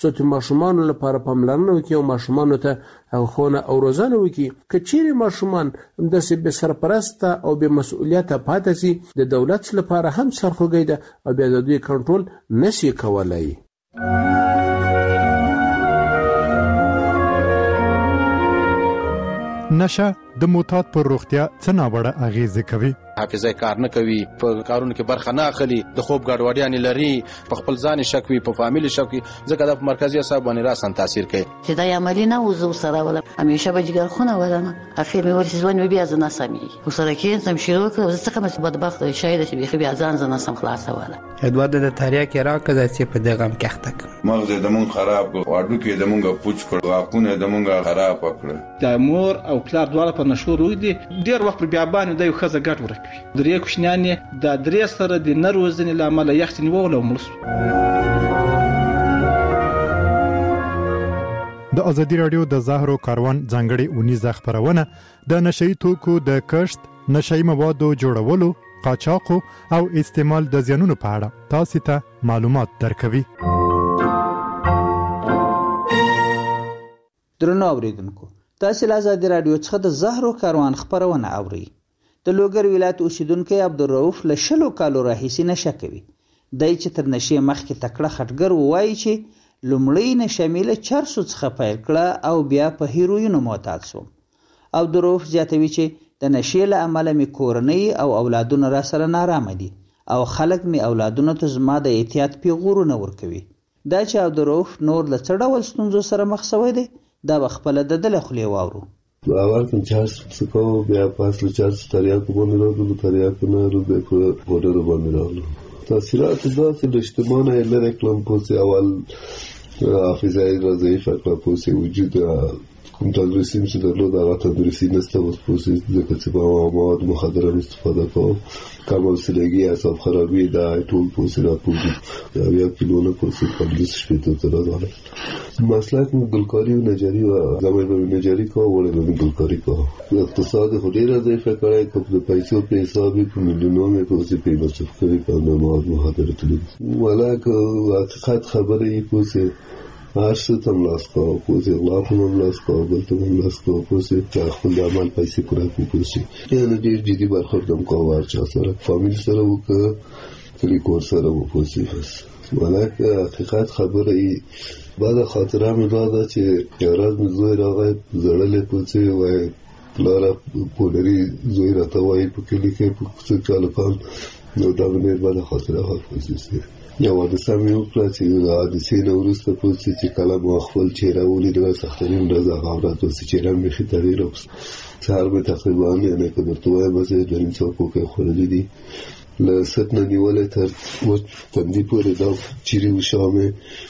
څو چې ماشومانو لپاره پاملرنه وکړي او ماشومانو ته ښوونه او روزنه وکړي. که چیرې ماشومان همداسې بې سرپرسته او بې مسؤلیته پاتې سي د دولت لپاره هم سرخوږی ده او بیا د دوی کنټرول نشي کولی. نشه د معتاد پر روغتیا څه ناوړه اغیزې کوي؟ حافظه کار نه کوي، په کارونو کې برخه نه اخلي، د خوب ګډوډیانې لري، په خپل ځان شک وي، په فامیل شک وي، ځکه د مرکزي اعصاب باندې راسن تاثیر کوي. چې دا عملی نه وزو سره ولا همیشه به جګر خونه ولنه اخر مې ورسې ځوان بیا ځنه سمي وسره کې سم شروع کړ زه څنګه مې بدبخت شاید چې بیا ځان ځنه سم خلاص ولا ادوار د تاریخ راکړه چې په دغه غم کې اخته مغز د مونږ خراب واډو کې د مونږ پوچ کړ واکونه د مونږ خراب کړ. د مور او پلار دواړه په نشو روي دي ډیر وخت بیا باندې د یو خزه ګټ ورکوي. درې کوشنیانې د درې سره د نروزنې لامل یختنی وول او ملس. د ازادي رادیو د زهرو کاروان ځانګړي اونیزه خبرونه د نشئی توکو د کښت، نشئی موادو جوړولو، قاچاقو او استعمال د زیانونو په اړه تاسو ته معلومات درکوي. درنو اوریدونکو، تاسو له ازادي رادیو څخه د زهرو کاروان خبرونه اورئ. د لوګر ولایت اوسیدونکو عبدالرؤف له 20 کالو راهیسې نشه کوي. دای چې تر نشې مخکې تکړه خټګر وایي چې لومړی نشه مې له چرسو څخه پیل کړه او بیا په هیروینو معتاد شوم. عبدالرؤف زیاتوي چې د نشې له امله مې کورنۍ او اولادونه را سره نارامه دي او خلک مې اولادونو ته زما د احتیاط پیغورونه ورکوي. دا چې عبدالرؤف نور له څه ډول ستونزو سره مخ شوی دی دا به خپله د ده له خولې واورو. اول کوم چارج څکو بیا پاس له چارج تریاکو باندې راغلو، تریاکو نه روبه په بورډر باندې راغلو. تاثیرات داسې د اجتماعي لري کلم پوسې اول حافظه ضعیفه کړه، پوسې وجود کوم تدریسیم چې درلود هغه تدریسي نسته، اوس پوسې ځکه چې په مواد مخدره استفاده کوو، کم حوصلګي، اعصاب خرابي، دا ټول پوسې راپوځي. بیا کیلو نه پوسې 15 شپې ته راغله. مسلک مې ګلکاري او نجاري و، زموږ به نجاري کوو وړه به ګلکاري کوو. اقتصاد خو ډېره ضعیفه کړی، که د پیسو په حساب په میلیونو مې پوسې په مصرف کوي په مواد مخدره تللی. ولکه حقیقت خبره یې پوسې هر څه ته ملاس کوو، پوسې غلا ته ملاس کوو، بل ته ملاس کوو، پوسې چې خپل د عمل پیسې پوره کړو. پوسې یعنې ډېر جدي برخورد هم کوو، هر چا سره فامیل سره وکړه، کلي کور سره وپوسې. بس ولکه حقیقت خبره یې بعد خاطره مې دا ده چې یو ورځ مې زوی راغی زړلې پوسې وایي پلاره پولري زوی راته وایي په کلي کې په څه چالکان نو دا مې ډېر بعد خاطره پوسې. یو حادثه مې وکړه چې د حادثې نه وروسته پوسې چې کله مو خپل چهره ولیدله سخترین ورځ هغه ورځ چې چهره مې بیخي تغییر وکړ. سهار مې تقریبا یعنې که درته وایم بس 2 څوکو کې خوړلي دي له ست نه نیولې تر وچ تندي پورې دا چیرې وشا مې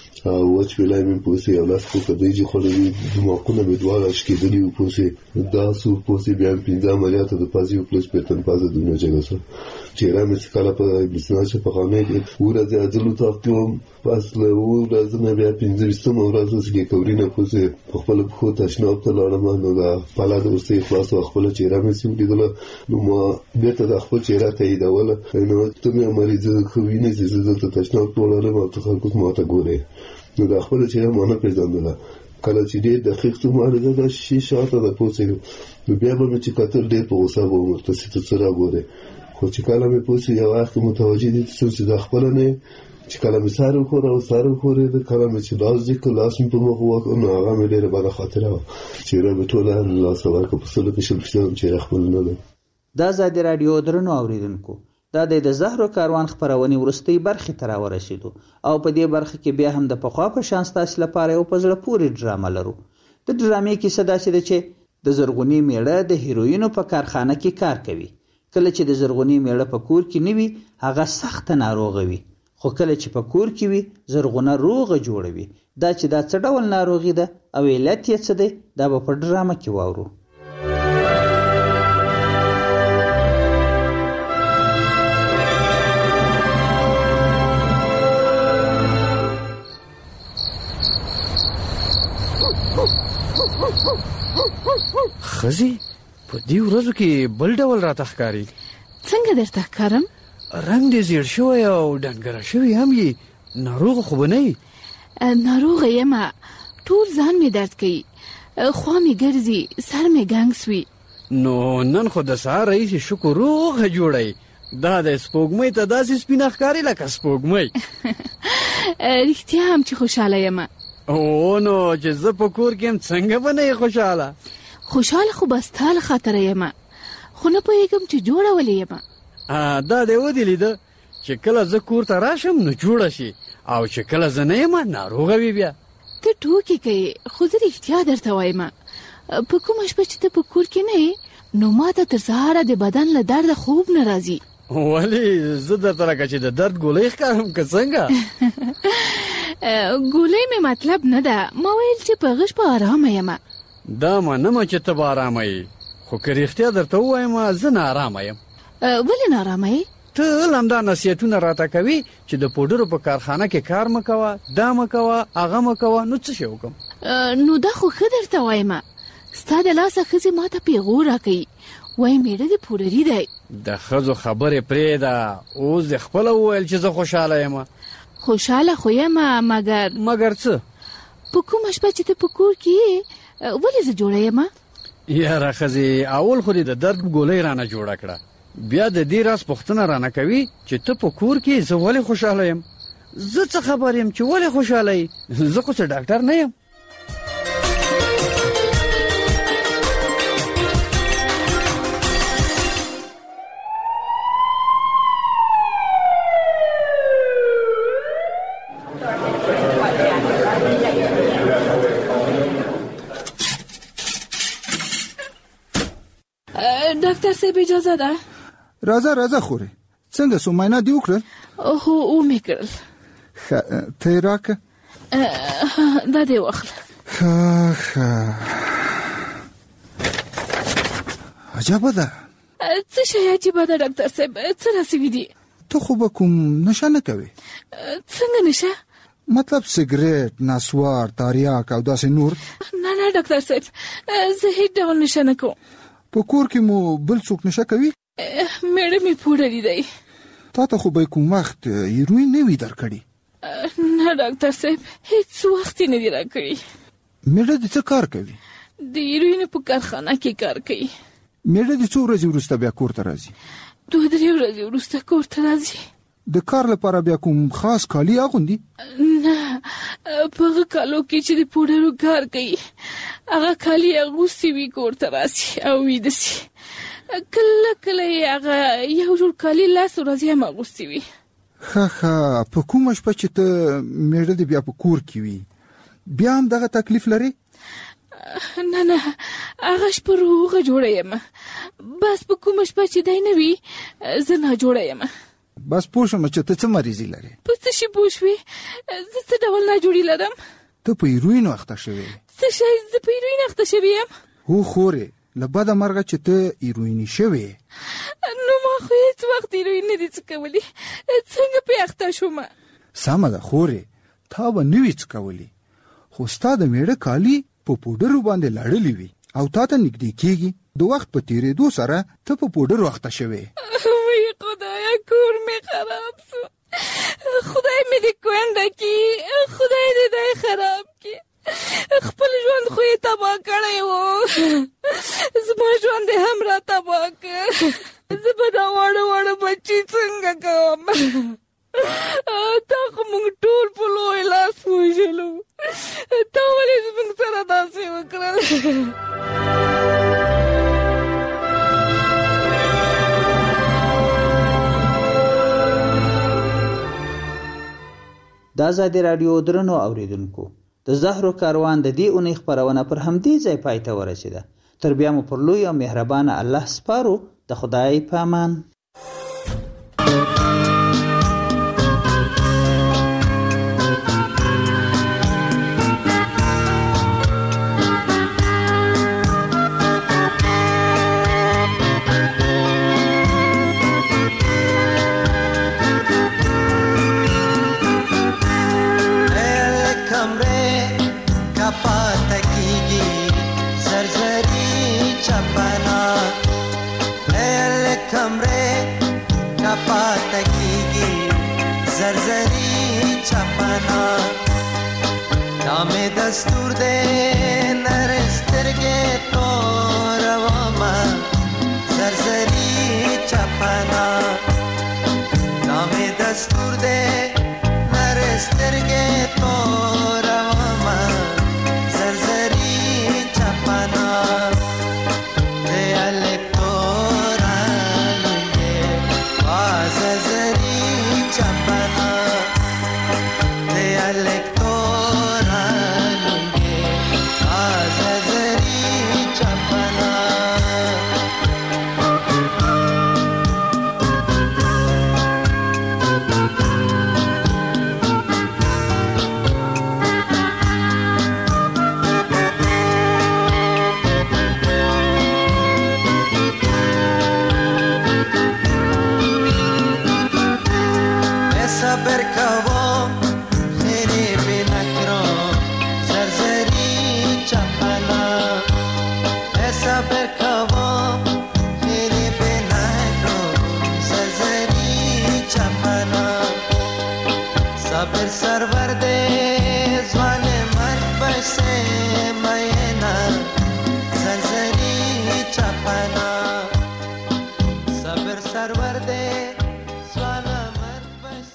وچ ویلای مې پوسې یو لاس کو کدی چې خوړلي دماغونه مې دواړه اشکېدلي وو. پوسې دا څو پوسې بیا 15 عملیاتو د پازي او پلس پیتن پازه دنیا جګه سره چهره مې کله په بسناچ په خانه کې ورځ اځلو تاکو پس له ورځ نه بیا 15 ورځ کې کورینه پوسې خپل خو تشناب ته لاړم نو دا پالا د ورسې خلاص خپل چهره مې سیمډله نو ما بیرته د خپل چهره ته ایداوله نو ته مې مریض خو وینې چې زه تشناب ته لاړم او ته خلکو ماته ګوره نو دا خپل چهره مانه پیژندله. کله چې ډېر دقیق ته مالګه د شي شاته د پوسې نو بیا به مې چې کتل ډېر په غوسه به ورته چې څه را ګوره. خو چې کله مې پوسې یو وخت متوجه دي چې د خپل نه چې کله مې سارو خور او سارو خورې د کله مې چې لاس دې کلاس مې په مخ وکړ نو هغه مې ډېره بده خاطره چې را به ټول لاس ورکړ په سلو کې شل چې خپل نه ده. دا ازادي رادیو درنو اوریدونکو، دا د زهرو کاروان خبرونه ورستۍ برخه تر ورسېدو او په دې برخه کې بیا هم د پخوا په شان ستاسو لپاره یو پزړه پوری ډرامه لرو. د ډرامې کې صدا چې د زرغونی میړه د هیروینو په کارخانه کې کار کوي. کله چې د زرغونی میړه په کور کې نیوي هغه سخت ناروغه وي، خو کله چې په کور کې وي زرغونه روغه جوړوي. دا چې دا څه ډول ناروغي ده او علت یې څه دی دا به په ډرامه کې واورو. خزي په دې ورځو کې بل ډول راته ښکاري. څنګه درته ښکارم؟ رنګ دې زیړ شوی او ډنګره شوی هم یې، ناروغ خو به نه یې؟ ناروغه یم، ټول ځان مې درد کوي، خوا مې ګرځي، سر مې ګنګ سوي. نو نن خو د سهار رئیس شکر روغه جوړی، دا د سپوږمۍ ته داسې سپینه ښکاري لکه سپوږمۍ. رښتیا هم چې خوشحاله یم. او نو چې زه په کور کې یم څنګه به نه یې خوشحاله؟ خوشحاله خو به ستا له خاطره یم، خو نه پوهېږم چې جوړه ولې یم. دا دې ودې لیده چې کله زه کور ته راشم نو جوړه شي، او چې کله زه نه یم ناروغه وي. بیا ته ټوکې کوې، خو زه رښتیا درته وایم، په کومه شپه چې ته په کور کې نه یې نو ما ته تر سهاره د بدن له درده خوب نه راځي. ولې زه درته لکه چې د درد ګولۍ ښکارم که څنګه؟ ګولۍ مې مطلب نه ده، ما ویل چې په غش په ارامه یم. دا منمه چې ته به ارامه یې، خو که رښتیا درته ووایم زه ناارامه یم. ولې ناارامه یې؟ ته همدا نصیحتونه راته کوي چې د پوډرو په کارخانه کې کار مه کوه، دا مه کوه، هغه مه کوه. نو څه شی وکړم؟ نو دا خو ښه درته وایم، ستا د لاسه ښځې ما ته پیغور راکوي، وایي میړه دې پوډري دی. د ښځو خبرې پرېږده، اوس دې خپله وویل چې زه خوشحاله یم. خوشحاله خو یم، مګر څه؟ په کومه شپه چې ته په کور کې یې ولې زه جوړه یم؟ یاره ښځې، اول خو دې د درد ګولۍ رانه جوړه کړه، بیا د دې راز پوښتنه رانه کوي چې ته په کور کې زه ولې خوشحاله یم. زه څه خبر یم چې ولې خوشحاله یې؟ زه خو څه ډاکټر نه یم. ډاکټر صاحب اجازه ده؟ راځه خورې، څنګه سو معاینه دې وکړل؟ هو ومې کړل. ته یې راکړه؟ دا دې واخله. ښه عجبه ده. څه شی عجیبه ده ډاکټر صاحب؟ څه راسوي دي؟ ته خو به کوم نشه نه کوې؟ څنګه نشه؟ مطلب سګریټ، نسوار، تاریاک او داسې نور؟ نه ډاکټر صاحب، زه هیڅ ډول نشه نه کوم. په کور کې مو بل څوک نشه کوي؟ میړه مې پوډري دی. تا ته خو به کوم وخت هیروین نه وي درکړي؟ نه ډاکټر صاحب، هیڅ وخت یې نه دی راکړي. میړه دې څه کار کوي؟ د هیروین په کارخانه کې کار کوي. میړه دې څو ورځې وروسته بیا کور ته راځي؟ 2-3 ورځې وروسته کور ته راځي. د کار لپاره بیا کوم خاص کالي اغوندي؟ نه، په هغه کالو کې چې د پوډرو کار کوي هغه کالي اغوستي وي کور ته راسي او ویده سي. کله یې هغه یو جوړ کالي 10 ورځې هم اغوستي وي. ښه په کومه شپه چې ته میړه دې بیا په کور کې وي بیا هم دغه تکلیف لري؟ نه هغه شپه روغه جوړه یم، بس په کومه شپه چې دی نه وي زه نه جوړه یم. بس پوه شم چې ته څه مریضي لرې. په څه شي پوه شوې؟ زه څه ډول ناجوړي لرم؟ ته په هیروین اخته شوې. څه شی؟ زه په هیروین اخته شوې یم؟ هو خورې، له بده مرغه چې ته هیرویني شوې. نو ما خو هیڅ وخت هیروین نه دي څکولی، څنګه پې اخته شومه؟ سمه ده خورې، تا به نه وي څکولی، خو ستا د میړه کالي په پوډرو باندې لړلي وي او تا ته نږدې کېږي. د وخت په تېرېدو سره ته په پوډرو اخته شوې. وی خدایا، کور مې خراب سو، خدای مې دې کونډه کړي، خدای دې دی خراب کړي. خپل ژوند خو یې تباه کړی و، زما ژوند یې هم را تباه کړ. زه به دا واړه بچي څنګه کوم؟ تا خو موږ ټول په لوی لاس وژلو، تا ولې زموږ سره داسې وکړل؟ د ازادي راډیو درنو اوریدونکو، د زهرو کاروان د دې اونۍ خپرونه پر همدې ځای پای ته ورسېده. تر بیا مو پر لوی او مهربانه الله سپارو. د خدای په امان. نام دستور دے نرستر کے تو رواما زرزری چپنا نام دستور دے نرستر کے تو رواما زرزری چپنا دے الکتوران کے زرزری چپنا دے الکتوران کے زرزری چپنا صبر کوا خیلی بنکرا زرزری چپنا صبر کوا خیلی بنکرا زرزری چپنا صبر سرو